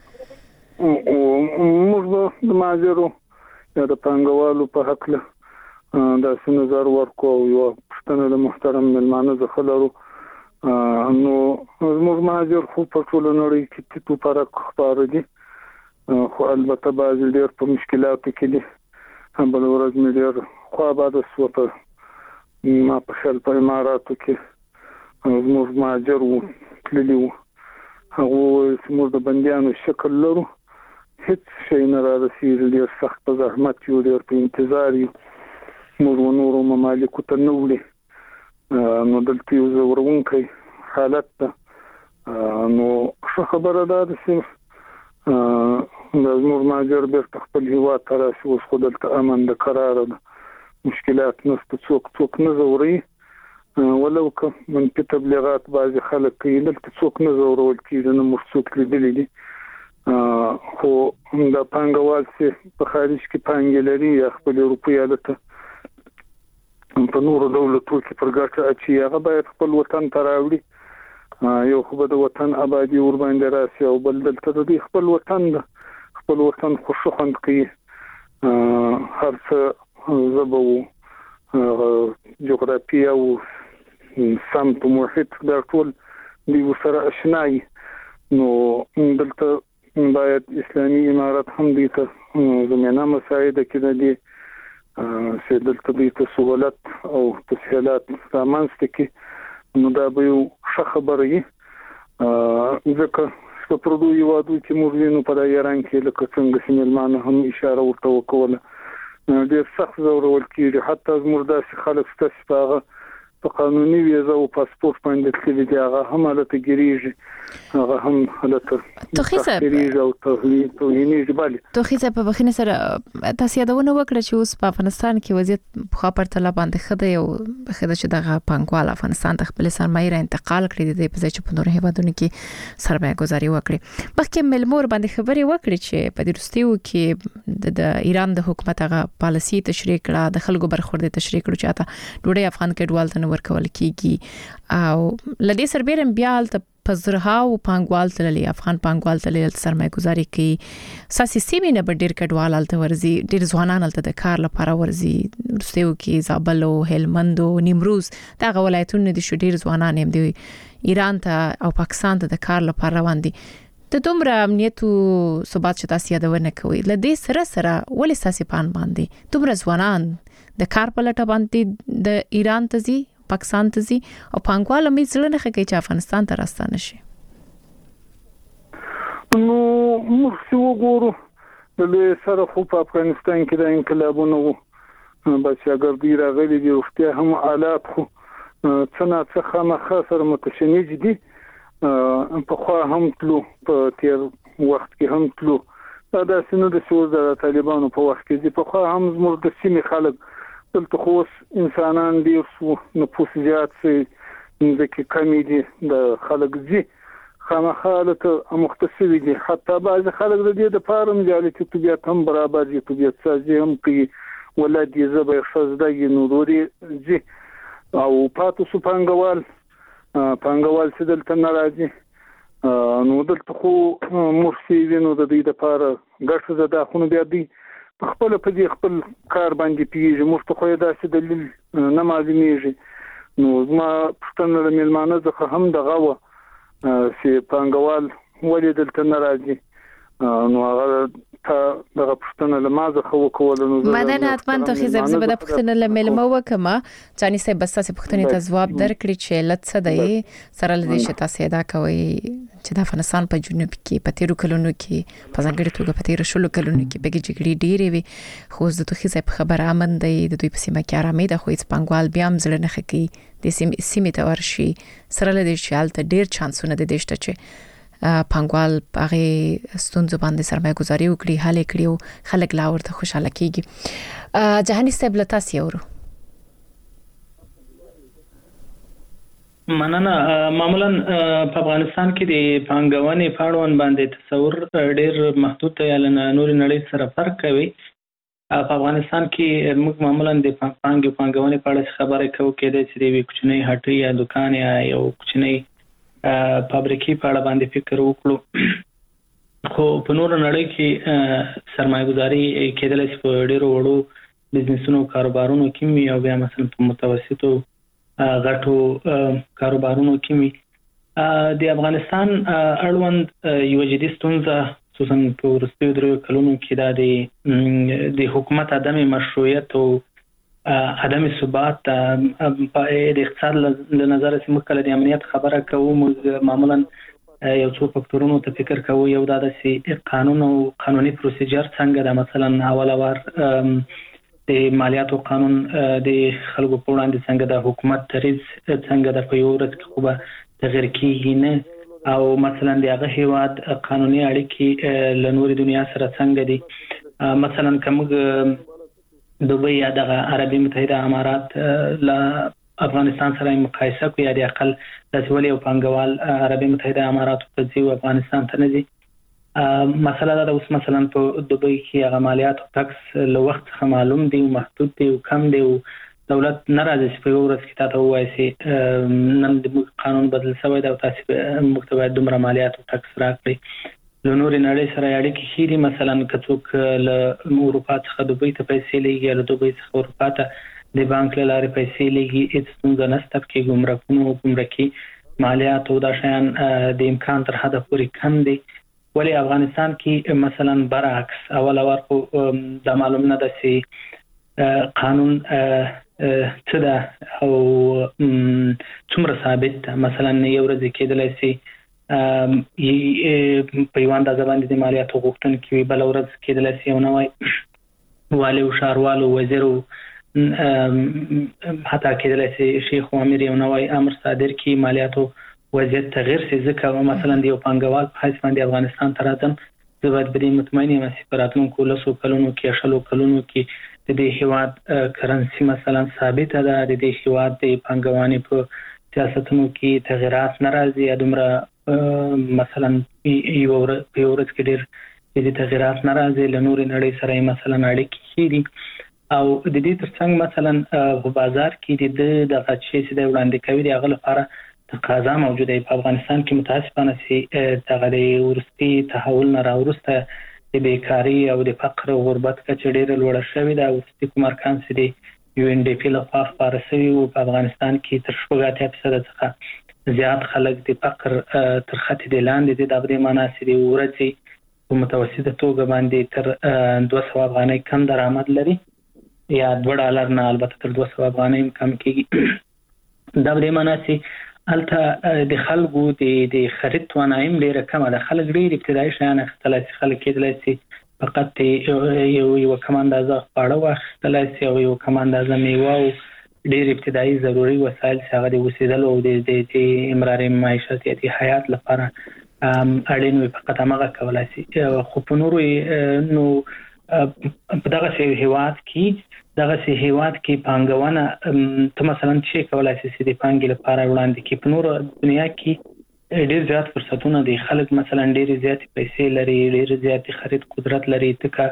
موږ د ماجرو یا د پنګوالو په حق له دا نظر ورکو یو پښتنه د محترم ملمانه زخلرو. نو موږ ماجر خو په ټول نړۍ کې ټیټو فرق خبره دي، خو البته بعض ډېر په مشکلاتو کې دي. بل ورځ مې ډېر خو بعد سوته ما په خپل په اماراتو کې موږ ماجر وو تللی وو. هغه موږ د بنديانو شکل لرو، هیڅ شي نه راسي، ډېر سخت په زحمت یو، ډېر په انتظار یو. موږ نورو ممالکو ته نه وړي. نو دلته یو زورونکی حالت ده. نو ښه خبره ده چې زموږ ماجر بیرته خپل هیواد ته راشي. اوس خو دلته امن ده، قراره ده، مشکلات نشته، څوک نه ځوري. ولو که منفي تبلیغات بعضې خلک کوي، دلته څوک نه ځورول کېږي، نه موږ څوک لیدلی دي. خو دا پانګوال چې په خارج کې پانګې لري یا خپلې روپۍ هلته په نورو دولتو کې پر ګټه اچي، هغه باید خپل وطن ته راوړي. یو خو به د وطن آبادي ور باندې راسي او بل دلته د خپل وطن ده، خپل وطن خوشو خوند کوي. هر څه زبو جغرافیه او سمت محیط دا ټول دی سره آشنای. نو دلته باید اسلامي امارات هم دي ته زمينه مساعده کړي دي چې دلته د سہولت او تسهیلات رامنځته کړي. نو دا به یو ښه خبره وي، ځکه چې په پردو هیوادو کې موږ وینو په ایران کې لکه څنګه چې مېلمانه هم اشاره ورته وکوله، ډېر سخت ځورول کېږي. حتی زموږ داسې خلک شته چې په هغه په قانوني ویزه او پاسپورت باندې تللی دی هغه هم هلته ګریږي هغه هم هلته تخیصه او توهینیږي بله توخیصه په بخینه سره تاسو یادونه وکړه چې اوس په افغانستان کې وضعیت په پرتله باندې خده یو خده چې دغه پانګوال افغانستان ته خپل سرمایه را انتقال کړی دی په ځای چې په نور هیوادونو کې سرمایه گذاري وکړي مخکې ملمور باندې خبرې وکړي چې په دروستیو کې د ایران د حکومت هغه پالیسی تشریح کړه د خلکو برخورد تشریح کړو چې اته ډوډۍ افغان کډوال ته ورکول کیږي او لدې سربېرم بیا ته پزرهاو پانګوال تللی افغان پانګوال تللی سرمایه گذاري کوي ساسي سیمینه به ډیر کډوال الته ورزي ډیر ځوانان الته د کار لپاره ورزي دروستیو کې زابل او هلمند او نیمروز دغه ولایتونه د ډیر ځوانان هم دی ایران ته او پاکستان ته د کار لپاره روان دي د دومره امنیت او ثبات چې تاسو یادونه کوي لدې سره سره ولې ساسي پان باندې دومره ځوانان د کار په لټه باندې د ایران ته ځي پاکستان ته ځي او پانګوال امید زړه نه کوي چې افغانستان ته راستانه شي نو موږ څه وګورو د سره خو په افغانستان کې د انقلابونو بچاګردي راغلي دي وختي هم حالات خو څنګه خامخا سره متشنج دي په خو هم تلو په تیر وخت کې هم تلو دا سينو د سوز د طالبانو په وخت کې په خو هم زموږ د سیمې خلک دلته خو انسانان دي او نفوس زیات سي ځکه کمی دي د خلک زی خامخاله مختصوي دي حتی بعض خلک د دې د فارم دي چې طبيعت هم برابر دي طبيعت سازي هم کوي ولادي زبر خزدګي نوروري زی او پاتو سو پانګوال چې دلته ناراضي نو دلته خو مرسي وینو د دې لپاره ګټه زده خو بیا دي خپل په دې خپل کار باندې پیږي موږ خو دا څه دلیل نه معلومیږي نو ما پښتنه د ملمانه ځخه هم دغه چې پانګوال ولې دلته ناراضي نو هغه دغه پښتنه لمازه خو کول نو مدن اتمن ته خزب زبده پښتنه لملمه وکما چاني سه بس تاسو پښتنه ته جواب درکړي چې لڅ دی سره لدې شته سیدا کوي چې د افغانستان په جنوب کې په تیرو کلونو کې په ځانګړي توګه په تیرو شلو کلونو کې بګی جګړې ډېرې وي خو زه ته خزب خبر امن دی د دوی په سیمه کې آرامي ده خو هیڅ پنګوال بیا هم زړه نه خکې د سیمه ته ورشي سره لدې شالته ډېر چانسونه د دشته چې پنګوال هغه ستونزو باندې سرمایه گذاري وکړي حل کړي او خلک لا ورته خوشاله کیږي جهاني صاحب لتا سیورو مننه معمولا په افغانستان کې د پانګونې پاړون باندې تصور ډېر محدود یا نور نړۍ سره فرق کوي په افغانستان کې موږ معمولا د پانګونې په اړه خبرې کوو کې د سری کوچنی هټۍ یا دکان یا یو کوچنی فابریکې په اړه باندې فکر وکړو خو په نور نړۍ کې سرمایه گذاري کېدل چې په ډېرو وړو بزنسونو کاروبارونو کې او بیا مثلا په متوسطو غټو کاروبارونو کې د افغانستان اړوند یو جدي ستونزه خصوصا په ورستیو درو کلونو کې د حکومت عدم مشروعیت او عدم ثبات په اقتصاد له نظر سم کله د امنیت خبره کوم معمولا یو څو فکتورونو ته فکر کوو یو دا د قانون او قانوني پروسیجر څنګه د مثلا اوله وار د مالیاتو قانون د خلکو په وړاندې څنګه د حکومت تریز څنګه د یو ورځ کې خو تغیر کیږي نه او مثلا د هغه هیواد قانوني اړیکې له نوري دنیا سره څنګه دي مثلا کوم دوبۍ یا د عربي متحده امارات له افغانستان سره مقایسه کوي یا د اقل د ولې او پنګوال عربي متحده امارات په ځای افغانستان ته نه دي مسله دا اوس مثلا په دوبۍ کې هغه مالیات او ټکس له وخت څخه معلوم دي او محدود دي او کم دي او دولت ناراضي چې په ورځ کې تاسو وایي چې نن د قانون بدل شوی دا تاسو مکتوب دومره مالیات او ټکس راکړي له نورې نړۍ سره اړیکې خېری مثلا کڅوک له اروپا څخه دوبۍ ته پیسې لېږي له دوبۍ څخه اروپا ته د بانک له لارې پیسې لېږي هیڅ څنګه نشته کې ګمرکي مالیات او دا شیان د امکان تر حده پورې کم دي ولی افغانستان کې مثلا برعکس اول ورکو د معلوم نه ده چې قانون څه ده او څومره ثابت مثلا یو ورځ کېدلای شي په یو اندازه باندې د مالیاتو غوښتنه کوي بل ورځ کېدلای شي یو نوای والي او شاروالو وزیرو حتی کېدلای شي شیخ امیر یو نوی امر صادر کړي مالیاتو وضعیت تغیر شي ځکه مثلا د یو پانګوال په حیث باندې افغانستان ته راځم زه باید به دې مطمئن یم چې په راتلونکو 10 کلونو کې 20 کلونو کې د دې هیواد کرنسي مثلا ثابته ده د دې هیواد د پانګوانۍ په سیاستونو کې تغیرات ناراضي دومره مثلا یو ورځ کې ډېر د تغیرات ناراضي له نورې نړۍ سره مثلا اړیکې شي او د دې ترڅنګ مثلا په بازار کې د دغه شی چې د وړاندې کوي د هغه لپاره تقاضا موجوده په افغانستان کې متاسفانه چې دغه د ورستي تحول نه راورسته د بیکاری او د فقر او غربت کچه ډېره لوړه شوې ده او ورستي کوم ارقام چې د یو ان ډي پی لخوا خپاره شوي او په افغانستان کې تر 80% څخه زیات خلک د فقر تر خط د لاندې دي د دې معنی چې د ورځې په متوسطه توګه باندې تر 200 افغانۍ کم درآمد لري یا $2 نه البته تر 200 افغانۍ کم کېږي دا د معنی چې البته د خلکو د خرید توانایم ډیره کمه ده خلک ډیر ابتدایي شیان اخیستلای شي خلک کېدلای شي فقط یو کم اندازه خواړه واخیستلای شي او یو کم اندازه میوه او ډیر ابتدایي ضروري وسایل چې هغه د اوسېدلو او د امرار معیشت یا د حیات لپاره اړین وي فقط هغه کولای شي خو په نورو نو په دغه هیواد کې پانګونه ته مثلا چې کولای شي چې د پانګې لپاره وړاندې کې په نورو دنیا کې ډېر زیات فرصتونه دي خلک مثلا ډېر زیات پیسې لري ډېر زیات خرید قدرت لري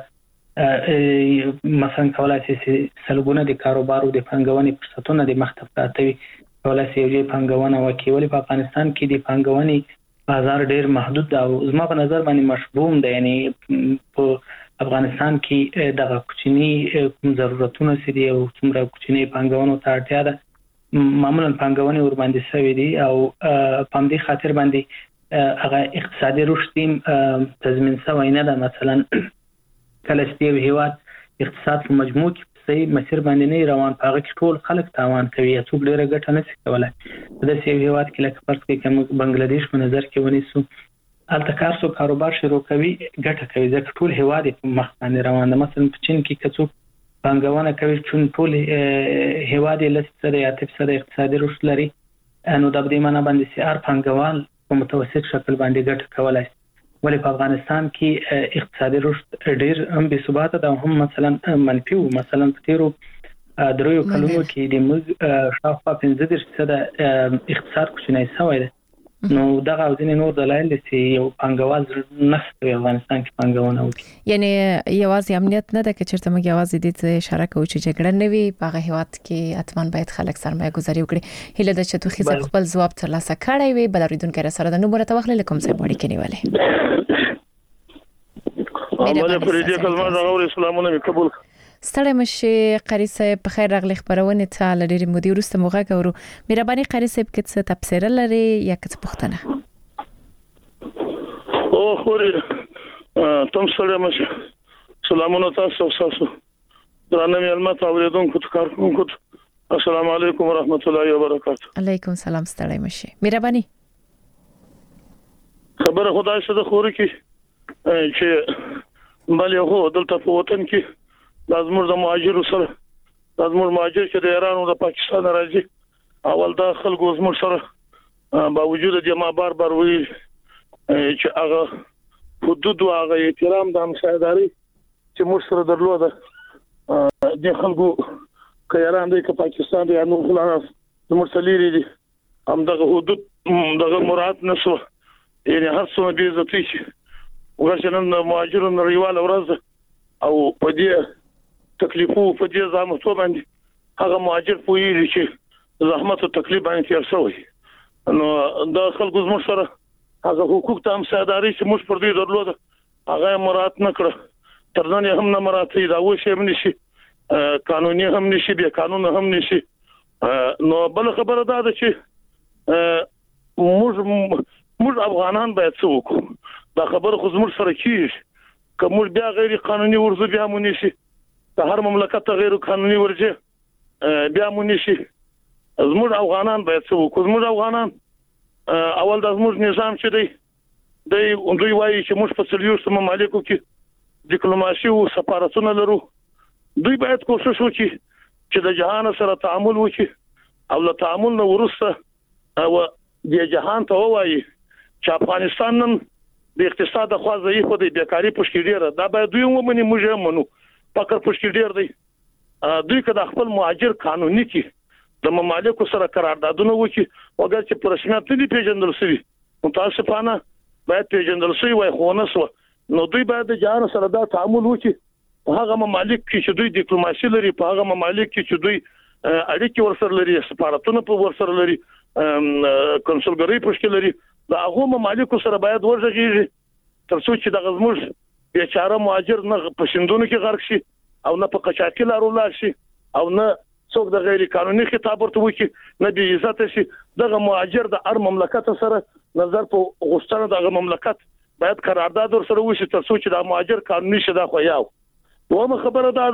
تکه مثلا کولای شي چې سلګونه د کاروبار او د پانګونې فرصتونه د مختلف پراته وي کولای شي یو پانګونه وکړي ولې په افغانستان کې د پانګونې بازار ډېر محدود ده او زما په نظر باندې مشبوم ده یعنی په افغانستان کې دغه کوچني ضرورتونه سړي او څومره کوچني پانګونو ته اړتیا ده معمولا پانګونې ور باندې شوي دي او په دې خاطر باندې هغه اقتصادي رشد تضمین شوی نه ده مثلا کله چې هیواد اقتصاد په مجموع کې صحیح مسیر باندې نه روان پاغه کې ټول خلک تاوان کوي څوک ډیره ګټه نه کوي د دې هیواد کې لکه فرض کړئ کوم بنگلاديش په نظر کې ونیسو التکار سو کاروبار شروع کوي ګټه کوي ځکه ټول هیواد په مخ باندې روان ده مثلا په چین کې کڅو پانګونه کوي چې ټول هیواد لسته یا تفسیر اقتصادي رشد لري نو د دې معنی باندې سي ار پانګوال په متوسط شکل باندې ګټه کولای ولې په افغانستان کې اقتصادي رشد ډېر هم بې ثباته ده هم مثلا منفي او مثلا په تیرو درو کلونو کې د موږ شاوخوا 15% اقتصاد کوچنی شوی دی نو دغه ځینې نور دلایل چې یو پانګوال نشته افغانستان کې پانګونه وکړي یعنی یوازې امنیت نه ده چې چرته موږ یوازې د اشاره کوو چې جګړه نه وي په هغه هیواد کې اتمن باید خلک سرمایه گذاري وکړي هله د چتوخي خپل ځواب ترلاسه کړی وي بل اوریدونکو سره د نومره توخل کوم څه وړي کني والے مله فريدي کلمه راغور اسلامونه قبول ستړی مشه قاری صاحب په خیر راغلی خبرونه ته لري مودي ورسته موغه کورو مهرباني قاری صاحب کې څه تفسیر لري یا څه پوښتنه او خوري تم ستړی مشه سلامونه تاسو درنه معلومات اوریدونکو ته کارکونکو السلام علیکم ورحمت الله وبرکاته علیکم سلام ستړی مشه مهرباني خبره خدای څخه خوري کې چې بل یو دلته په وطن کې لازمور د مهاجر سره لازمور مهاجر چې د ایران او د پاکستان راځي اول د خلکو زموږ سره باوجود د ما بار وی چې هغه حدود او هغه احترام د همسایداري چې موږ سره درلوده د خلکو کایران د پاکستان د نو خلاص زموږ سلیری دي هم دغه حدود دغه مراد نشو یعنی هر څو دې زتی ورشنن مهاجرون ریوال ورځ او په دې تکلیفو په دې زموږ باندې هغه مهاجر پوي چې زحمت او تکلیف باندې تیر شوی نو د خلکو زموږ سره هغه حقوق ته هم ساداري چې موږ پر دې درلوده هغه مراد نه کړ ترځنه هم نه مراد دا و شي هم نشي قانوني هم نشي بیا قانون هم نشي نو بل خبره ده چې موږ افغانان باید څه وکړو دا خبره خو زموږ سره کیږي کوم بیا غیر قانوني ورزو بیا مونږ نشي د هر مملکت غیر قانوني ورځي بیا مونږ نشي زموږ افغانان باید څه وکړو زموږ افغانان اول د زموږ نظام چې دی دوی وایي چې موږ په څلورو مملکتو کې ډیپلوماسي او سفارتونه لرو دوی باید کوشش وکړي چې د جهان سره تعامل وکړي او له تعامل نه ورسته او د جهان ته وایي چې افغانستان نن د اقتصاد خو ضعیف دی بیکاری پښې ډیره دا باید دوی ومني موږ هم منو فقر پښې ډیر دی دوی کله خپل مهاجر قانوني کې د ممالکو سره قراردادونه وکړي وګر چې په رسمیت نه پیژندل شوی متاسفانه باید پیژندل شوی وای خو نه سو نو دوی باید د جهان سره دا تعامل وکړي په هغه ممالک کې چې دوی ډیپلوماسي لري په هغه ممالک کې چې دوی اړیکې ورسره لري سفارتونه په ورسره لري کنسولګری پښې لري دا هغه ممالک سره باید ورغږیږي ترڅو چې د غزموږ بیچاره مهاجر نه په شندونو کې غرق شي او نه په قچاقي لارو لاړ شي او نه څوک د غیر قانوني خطاب ورته وکړي نه بي عزت شي دغه مهاجر د هر مملکت سره نظر په غوښتنه دغه مملکت باید قرارداد ورسره وشي ترڅو چې د مهاجر قانوني شدا خو یاو دوه خبره ده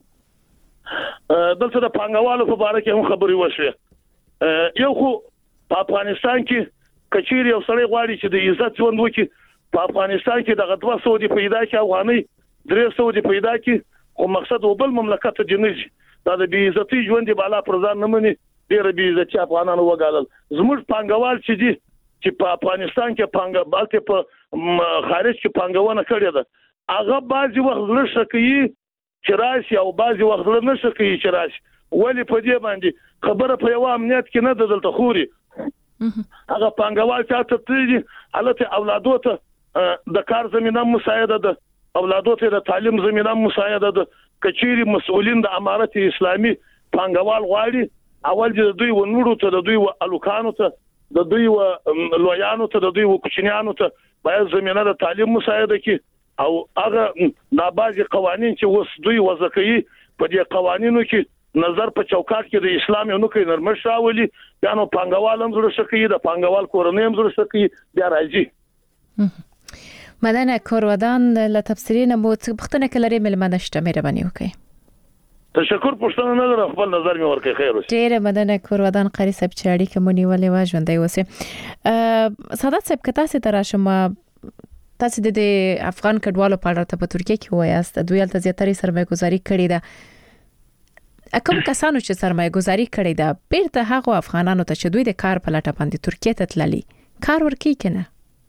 دلته د پانګوالو په اړه کې هم خبري وشوه یو خو په افغانستان کې کچیر یو سړی غواړي چې د عزت ژوند وکړي په افغانستان کې د 200 دی پیدا کې افغاني 300 دی پیدا کې خو مقصد وبل مملکت جنږي دا د بي عزتي ژوند بالا پر ځان نه مني ډېر بي عزتي افغانانو وګالل زموږ پانګوال چې دي چې په افغانستان کې پانګه په خارج کې پانګونه کړې ده هغه بعضي وخت لږ کوي چې راشي او بعضي وخت نه کوي چې راشي ولی په دې باندې خبره په یو امنیت کې نه دلته خوري هغه پانګوال چې ته دي البته اولادو ته د کار زمينه مساعده ده اولادو ته د تعلیم زمينه مساعده ده کچيري مسؤلین د امارت اسلامي پانګوال غواړي اول د دوی ونورو ته د دوی الوکانو ته د دوی لویانو ته د دوی کوچنیانو ته باید زمينه د تعلیم مساعده کی او هغه د بعضي قوانين چې وس دوی وځکوي په دې قوانینو کې نظر په چوکاټ کې د اسلام یو نوکي نرمش راولي یا نو پانګوال هم زړه شکی د پانګوال کورنۍ هم زړه شکی بیا راځي مدنه کورودان له تفسیرینه مو څه پختنه کلري ملمنه شته مهرباني وکړئ تشکر پښتنه نه لرم خپل نظر می ورکړي خیر اوسه ډیره مدنه کورودان قاری صاحب چاړي کومنی ولې وا ژوندۍ وسه سادات صاحب کتا سي تراشم تاسو د افغان کډوالو په اړه په ترکیه کې وایاست دوی الته زیاتره سرمایه‌ګذاري کړې ده کوم کسانو چې سرمایه‌ګذاري کړې ده بیرته هغه افغانانو ته چې دوی د کار په لټه باندې ترکیه ته تللي کار ورکي کنه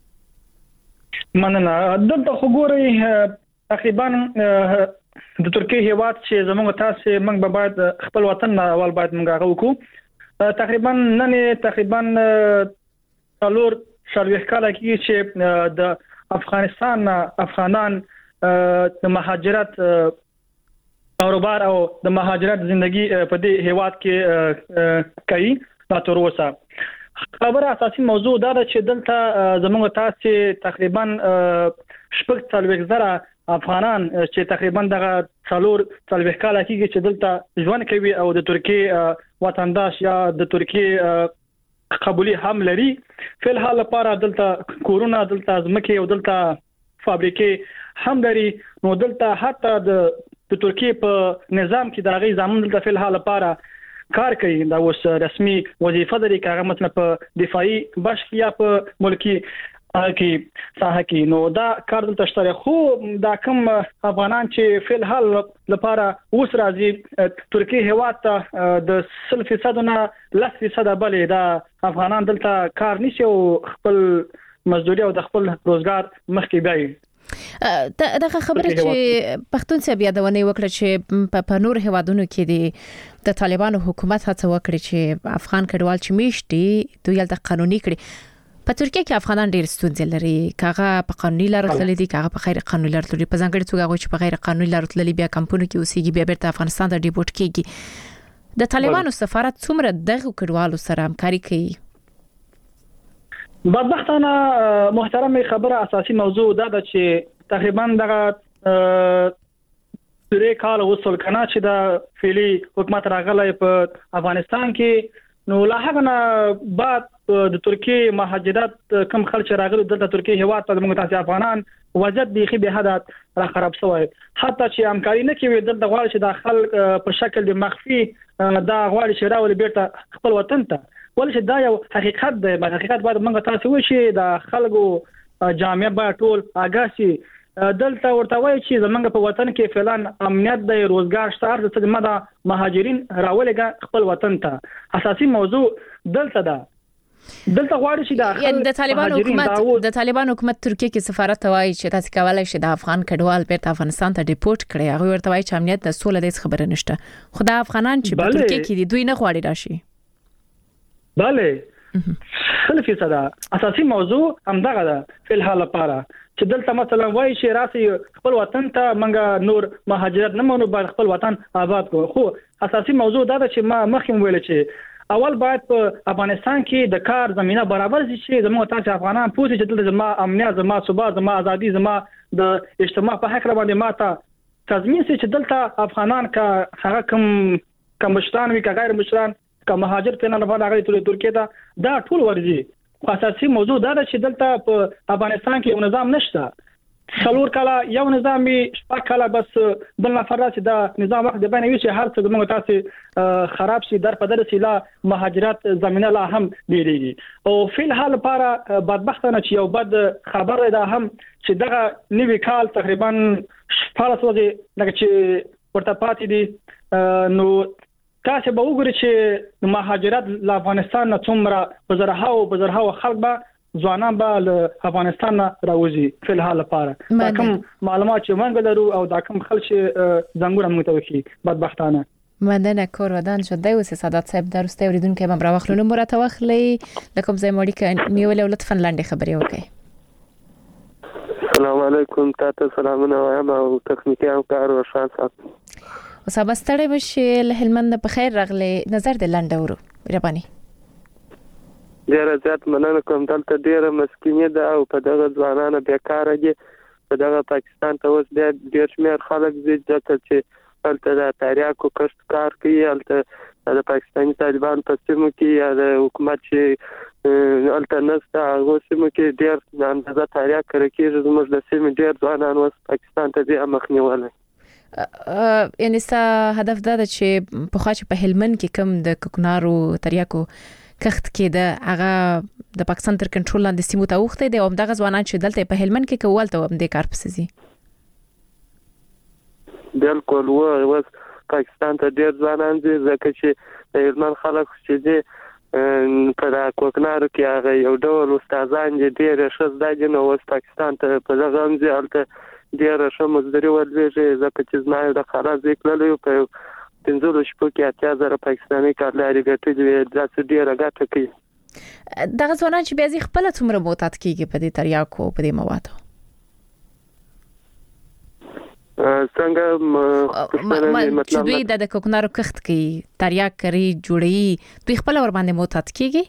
مننه دلته خو ګوري تقریبا د ترکیه هیواد چې زموږ تاسو موږ به باید خپل وطن اول باید موږ هغه وکړو تقریبا نن تقریبا څلور شالوخ کاله کې چې د افغانستان افغانان د مهاجرت کاروبار او د مهاجرت ژوندۍ په دې هیواد کې کوي دا تر اوسه خبره اساسي موضوع دا ده چې دلته زموږ تاسو تقریبا شپږ څلوېښت زره افغانان چې تقریبا دغه څلور څلوېښت کاله کې چې دلته ژوند کوي او د ترکیه وطنداش یا د ترکیه قبولي هم لري فل حال لپاره دلته کورونا دلته ځمکه او دلته فابریکې هم لري نو دلته حتی د ترکیه په نظام کې د غي ځامن دلته فل حال لپاره کار کوي دا اوس رسمي وظیفه لري کاغه مطلب په دفاعي بش یا په ملکی کې ساحه کې نو دا کار دلته شته خو دا کوم افغانان چې فل حال لپاره اوس راځي ترکیه هیواد ته د 0% نه 10% بلې دا افغانان دلته کار نشي او خپل مزدوري او د خپل روزګار مخکې بیاي دغه خبره چې پښتون څخه بیا د ونی وکړه چې په نور هوادونو کې د طالبانو حکومت هڅه وکړي چې افغان کډوال چې میشتي دوی د قانوني کړي په ترکیه کې افغانان ډېر ستونزې لري کاغه په قانوني لار تللي دي کاغه په غیر قانوني لار تللي په ځانګړي توګه هغه چې په غیر قانوني لار تللي بیا کمپونو کې اوسېږي بیا بیرته افغانستان ته ډیپورټ کیږي د طالبانو سفارت څومره دغه کډوالو سره همکاري کوي بدبختانه محترم خبره اساسي موضوع دا ده چې تقریبا دغه درې کال وصول کنه چې د فعلی حکومت راغلی په افغانستان کې نو لا هغه نه بعد د ترکیه مهاجرت کم خلک راغلي د ترکیه هیواد ته موږ تاسو افغانان وضعیت بيخي به حد را خراب شوی حتی چې همکاري نه کوي د غواړي چې داخل په شکل د مخفي دا غواړي چې راولي بیرته خپل وطن ته ولې چې دا یو حقیقت دی حقیقت باید موږ تاسو وشي د خلکو جامعه باید ټول اگاسي دلته ورته وایي چې زمونږ په وطن کې فعلا امنیت د روزګار شته د ماده مهاجرین راولېګا خپل وطن ته اساسي موضوع دلته ده دلته غواړي چې د طالبان حکومت ترکیه کې سفارت وایي چې تاسو کولای شئ د افغان کډوال بیرته افغانستان ته ډیپورت کړئ هغه ورته وایي چې امنیت د سولې د خبره نشته خو د افغانان چې په ترکیه کې دي دوی نه غواړي راشي بله 100% اساسي موضوع همدغه ده په الحال لپاره چې دلته مثلا وایي چې راسي خپل وطن ته منګه نور مهاجرت نه مونږ باید خپل وطن آباد کړو خو اساسي موضوع دا ده چې ما مخکې ویل چې اول باید په افغانستان کې د کار زمينه برابر شي چې زموږ تاسو افغانان پوهې چې دلته زما امنیت زما ثبات زما ازادي زما د اجتماع په حق باندې ماته تضمین شي چې دلته افغانان کا هغه کم مشران وي کا غیر مشران کا مهاجر په نه باندې هغه ترکیه دا ټول ورځي اساسي موضوع دا ده چې دلته په افغانستان کې یو نظام نشته څلور کاله یو نظامي شپږ کاله بس بل نفر راسي دا نظام وخت د باندې وی چې هر څه موږ تاسو خراب شي در په درسي لا مهاجرت زمينه لا هم ډیریږي او په الحال لپاره بدبختانه چې یو بد خبر ده هم چې دغه نیوي کال تقریبا 14 ورځې لکه چې ورته پاتې دي نو تاسو به وګورئ چې مهاجرت له افغانستان نه څومره بزرهاو خلک به ځوانان به له افغانستان راوځي په الحال لپاره دا کوم معلومات چې موږ لرو او دا کوم خلک زنګونه موږ ته وکي بدبختانه مننه کور ودان شو دی وسه سادات صاحب درسته اوریدونکو به راوخلو مرته وخلی لکم زې مړی ک نیول لطفا لاندې خبري وکي السلام علیکم تاسو سلامونه وایم او تخنیکی او کار او شان صاحب وسابستړې بشي هلمند په خیر راغلی نظر د لاندې ورو ربانی ډیر زیات مننه کوم دلته ډیر مسکینه ده او په دغه ځوانانو بیکاره دي په دغه پاکستان ته اوس ډیر شمیر خلک دي چې هلته د تاریاکو کښت کار کوي هلته د پاکستاني طالبان په سیمو کې یا د حکومت چې هلته نسته هغه سیمو کې ډیر اندازه تاریاک کړي زموږ د سیمې ډیر ځوانان اوس پاکستان ته دي مخنیواله یعنی ستا هدف دا چې په خاص په هلمند کې کم د کوکنارو تاریاکو کخت کې د هغه د پاکستان تر کنټرول لاندې سیمو ته وخته دي او دغه ځوانان چې دلته په هلمند کې کولته هم د کار پسې بالکل و پاکستان ته ډیر ځوانان دي ځکه چې د هلمند خلک چې دي په کوکنارو کې هغه یو ډول استادان دي ډیر ښه دي نو اوس پاکستان ته په دغه هم دي هلته ډیر ښه مزدوري ولويږي ځکه چې زما د خلاص وکړلو په 15 شپو کې 8000 پاکستاني کارلاري ګټلې داسې ډیره ګټه کوي دغه ځوانان چې بیا خپل څومره موتات کیږي په دې تریاکو په دې موادو څنګه مطلب دوی د کوکنارو کښت کوي تریاک کوي جوړي دوی خپل ور باندې موتات کیږي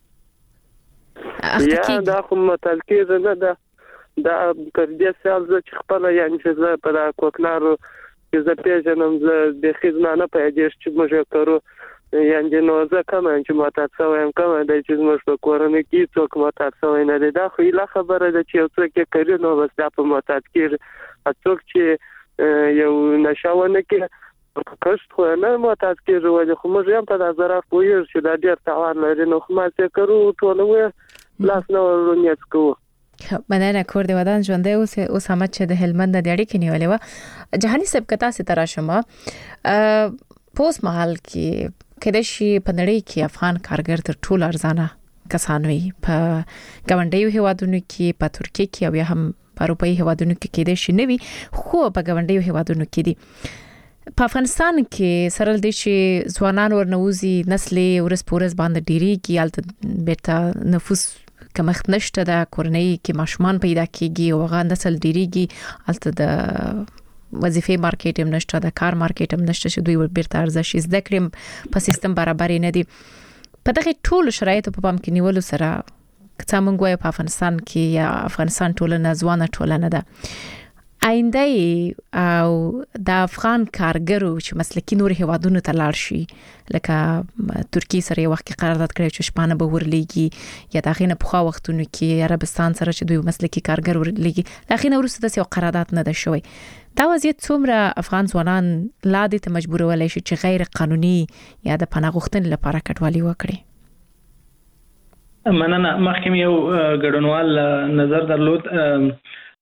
یا دا کوم تلکیز نه ده دا پر دې سال چې خپل یعنی چې په کوکنارو زه پیژنم زه د خدمانه په اجازه چې موږ کارو یعنی نو زه کوم چې ماته وایم کوم د چې موږ په کورونه کې څوک ماته وای نه ده خو لا خبره ده چې څوک کوي نو بس دا په ماته کې څوک چې یو نشاونه کې کښت خو نه ماته کې جوړه خو موږ هم په نظر پوهیږو چې دا ډیر تاوان لري نو خو ما څه کړو ټول وې لاس نو ورنیت کوو مننه کور دی ودان ژوندې اوس هم چې د هلمند د اړیکې نیولې و جهاني صاحب کتا ستاره شمه پوس محل کې کله شي په نړۍ کې افغان کارګر تر ټولو ارزانه کسان وي په ګاونډیو هیوادونو کې په ترکیه کې او هم په اروپایي هیوادونو کې کېدې شي نوي خو په ګاونډیو هیوادونو کې دي په افغانستان کې سره د شي ځوانان ورنوزي نسل ورس پورس باندې ډيري کې الته بیرته نفوس کمښت نشته د کورنۍ کې ماشومان پیدا کیږي او هغه نسل ډیریږي الته د وظیفې مارکیټ هم نشته د کار مارکیټ هم نشته چې دوی بیرته ارزښت زده کړي په سیستم برابر نه دي په دغه ټول شرایطو په پام کې نیولو سره څه موږ وایو په افغانستان کې یا افغانستان ټولنه ځوانه ټولنه ده آینده او د افغان کارګرو چې مسلکي نور هیوادونو ته لاړ شي لکه ترکیه سره یو وخت قرارداد کړی چې شپانه به ورلېږي یا د غینه په خوا وختونو کې عربستان سره چې دوی مسلکي کارګر ورلېږي د غینه ورسته د یو قرارداد نه ده شوی دا وضعیت څومره افغان ځوانان لا دې ته مجبورولای شي چې غیر قانوني یا د پناه غوښتنې لپاره کډوالي وکړي مننه مخکې یو ګډونوال نظر درلود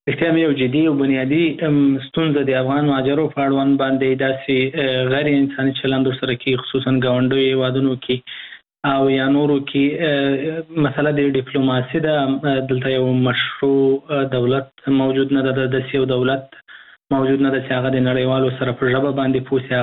اختیام یو جدي او بنیادی ستونزه د افغان مهاجرو په اړوند باندې داسې غیر انساني چلند سره کې خصوصا گاونډي هیوادونو کې او یا نورو کې مسله د ډیپلوماسي د دلته یو مشروع دولت موجود نه ده، د یو دولت موجود نه ده چې هغه د نړیوالو سره په ژبه باندې پوسي،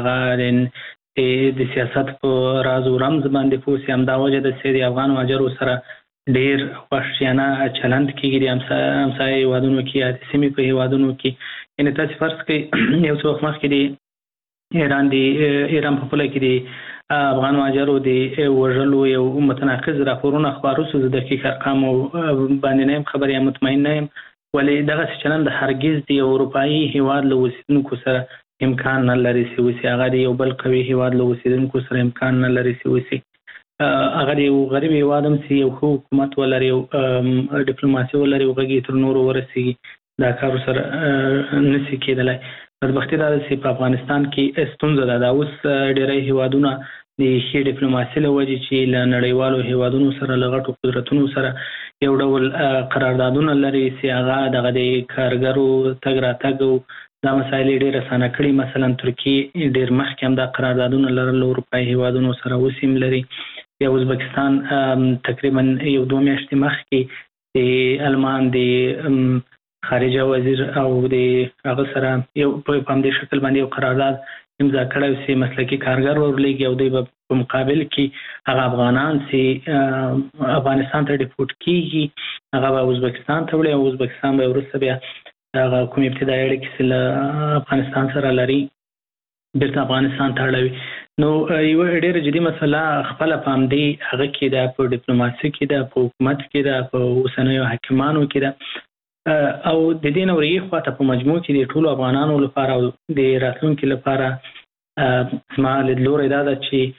هغه د سیاست په راز او رمز باندې پوسي. هم دا وجه د سری افغان مهاجرو سره ډیر وحشیانه چلند کېږي د همسایه هیوادونو کې یا د سیمې په هیوادونو کې. یعنې تاسو فرض کړئ یو څه وخت مخکې د ایران په پوله کې د افغان مهاجرو د وژلو یو متناقض راپورونه خپاره شو. زه دقیق ارقام باندې نه یم خبر یا مطمئن نه یم، ولې دغه چلند هرګز د اروپایي هیواد له اوسیدونکو سره امکان نه لري چې وسی هغه د یو بل قوي هیواد له اوسیدونکو سره امکان نه لري چې وسی هغه یو غریب هیواد هم چې یو حکومت ولري او ډیپلوماسي ولري او هغه تر نورو ورسیږي دا کار سره نشي کېدلی. بدبختي دا چې په افغانستان کې ستونزه ده. اوس ډېری هیوادونه د ښې ډیپلوماسي له وجې چې له نړیوالو هیوادونو سره له غټو قدرتونو سره یو ډول قراردادونه لري چې هغه دغه د کارګرو تګ راتګ او دا مسایل ډېر اسانه کړي. مثلا ترکیه ډېر مخکې هم دا قراردادونه لرل اروپایي هیوادونو سره، اوس هم لري. یا ازبکستان تقریبا یو 2 میاشتې مخکې د المان د خارجه وزیر او د هغه سره یو په همدې شکل باندې یو قرارداد امضا کړی چې مسلکي کارګر ورلېږي او دوی په مقابل کې هغه افغانان چې افغانستان ته ډیپورټ کېږي هغه به ازبکستان ته وړي او ازبکستان به وروسته بیا هغه کوم ابتدایي اړیکې چې له افغانستان سره لري بیرته افغانستان ته اړوي. نو یو ډېره جدي مسله خپله په همدې هغه کې ده، په ډیپلوماسي کې ده، په حکومت کې ده، په اوسنیو حاکمانو کې ده او د دې نه ورې خواته په مجموع کې د ټولو افغانانو لپاره او د راتلونکي لپاره زما لیدلوری دا ده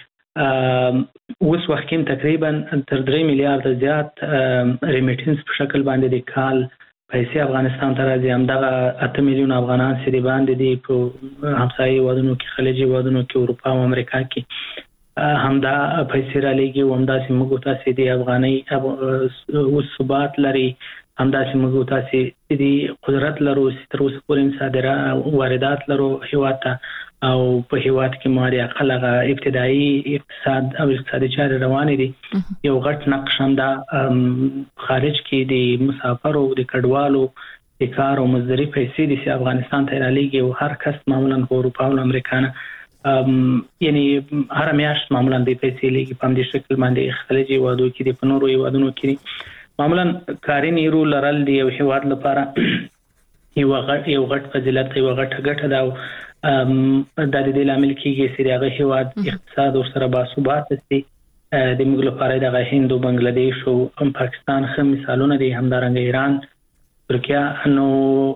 چې اوس وخت کې تقریبا تر 3 میلیارډ زیات ریمیټنس په شکل باندې د کال پیسې افغانستان ته راځي. همدغه 8 میلیون افغانان چې د باندې دي په همسایه هیوادونو کې، خلیجي هیوادونو کې، اروپا او امریکا کې همدا پیسې رالېږي او همداسې موږ تاسې د افغانۍ اوس ثبات لري، همداسې موږ تاسې د قدرت لرو چې تر اوسه پورې صادرات واردات لرو هیواد ته او په هیواد کې ما د اقل هغه ابتدایي اقتصاد او اقتصادي چارې روانې دي. یو غټ نقش هم دا خارج کې د مسافرو د کډوالو د کار او مزدوري پیسې دي چې افغانستان ته رالېږي او هر کس معمولا په اروپا او امریکا نه یعنی هر میاشت معمولا د پیسې لېږي په همدې شکل باندې خلیجي هیوادو کې دي، په نورو هیوادونو کې معمولا کاري نیرو لرل د یو هیواد لپاره یو غټ فضیلت، یو غټه ګټه ده او دا د دې لامل کېږي چې هغه هیواد اقتصاد ورسره باثباته شي. د موږ لپاره دغه هند او بنگلاديش او پاکستان ښه مثالونه دي، همدارنګه ایران، ترکیه. نو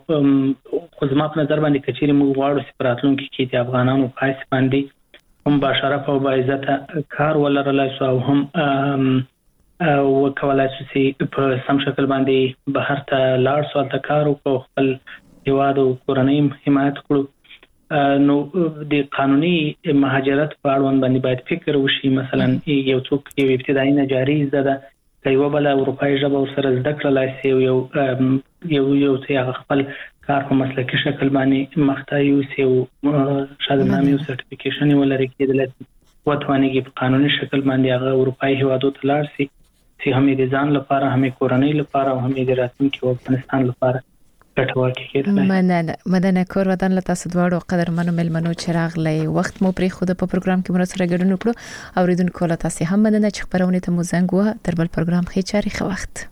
خو زما په نظر باندې که چیرې موږ غواړو چې په راتلونکي کې د افغانانو په حیث باندې هم باشرف او باعزته کار ولرلی شو او هم وکولای شو چې په سم شکل باندې بهر ته لاړ شو، هلته کار وکړو، خپل هیواد او کورنۍ حمایت کړو. نو د قانوني مهاجرت په اړوند باندې باید فکر وشي. مثلا یو څوک یو ابتدایي نجاري زده ده، که یوه بله اروپایي ژبه ورسره زده کړلی شي او یو څه هغه خپل کار په مسلکي شکل باندې مخته یوسي او شهادتنامې او سرټیفیکیشن یې ولري، کېدلی شي وتوانېږي په قانوني شکل باندې هغه اروپایي هیوادو ته لاړ شي چې هم د ځان لپاره، هم کورنۍ لپاره، هم د راتلونکي افغانستان لپاره ګټور کېږي. مننه کور ودان له تاسو دواړو قدرمنو ملمنو چې راغلی، وخت مو پرې خو د پروګرام کې مو سره ګډون وکړو. اوریدونکو له تاسو هم مننه چې خبرونه ته مو زنګ وه. تر بل پروګرام خې چاري خو وخت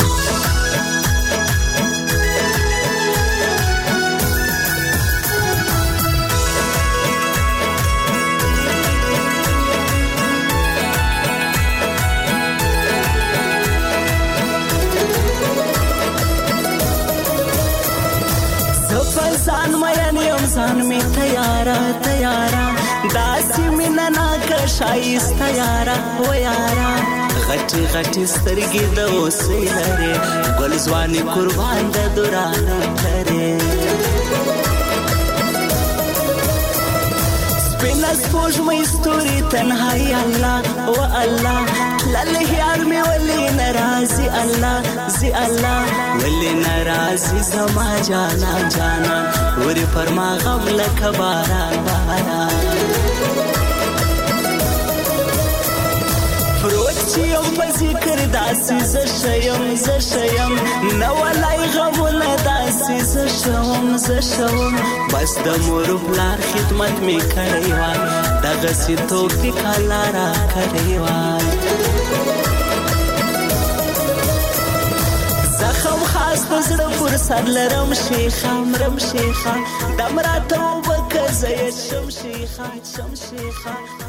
ځان مې یم ځان مې تیارا داسې مینه ناکه شایسته یارا و یارا غټي سترګې د اوسې لرې ګل ځواني قربان د دورانه لرې سپین نسپوږ مې ستوري تنهایی الله و الله لاله یار مې ولې ناراضي الله زي الله ولې ناراضي زما جانا جانا ور پر ما غم لکه باران باران پروت چې یم په ذکر داسې زه شیم نه ولای غمونه داسې زه شوم بس د مور پلار خدمت مې کړی وای دغسې توفیق الله را کړی وای زخم خاص په زړه پر سر لرم شیخه دم راته وبکه زه یې شم شیخه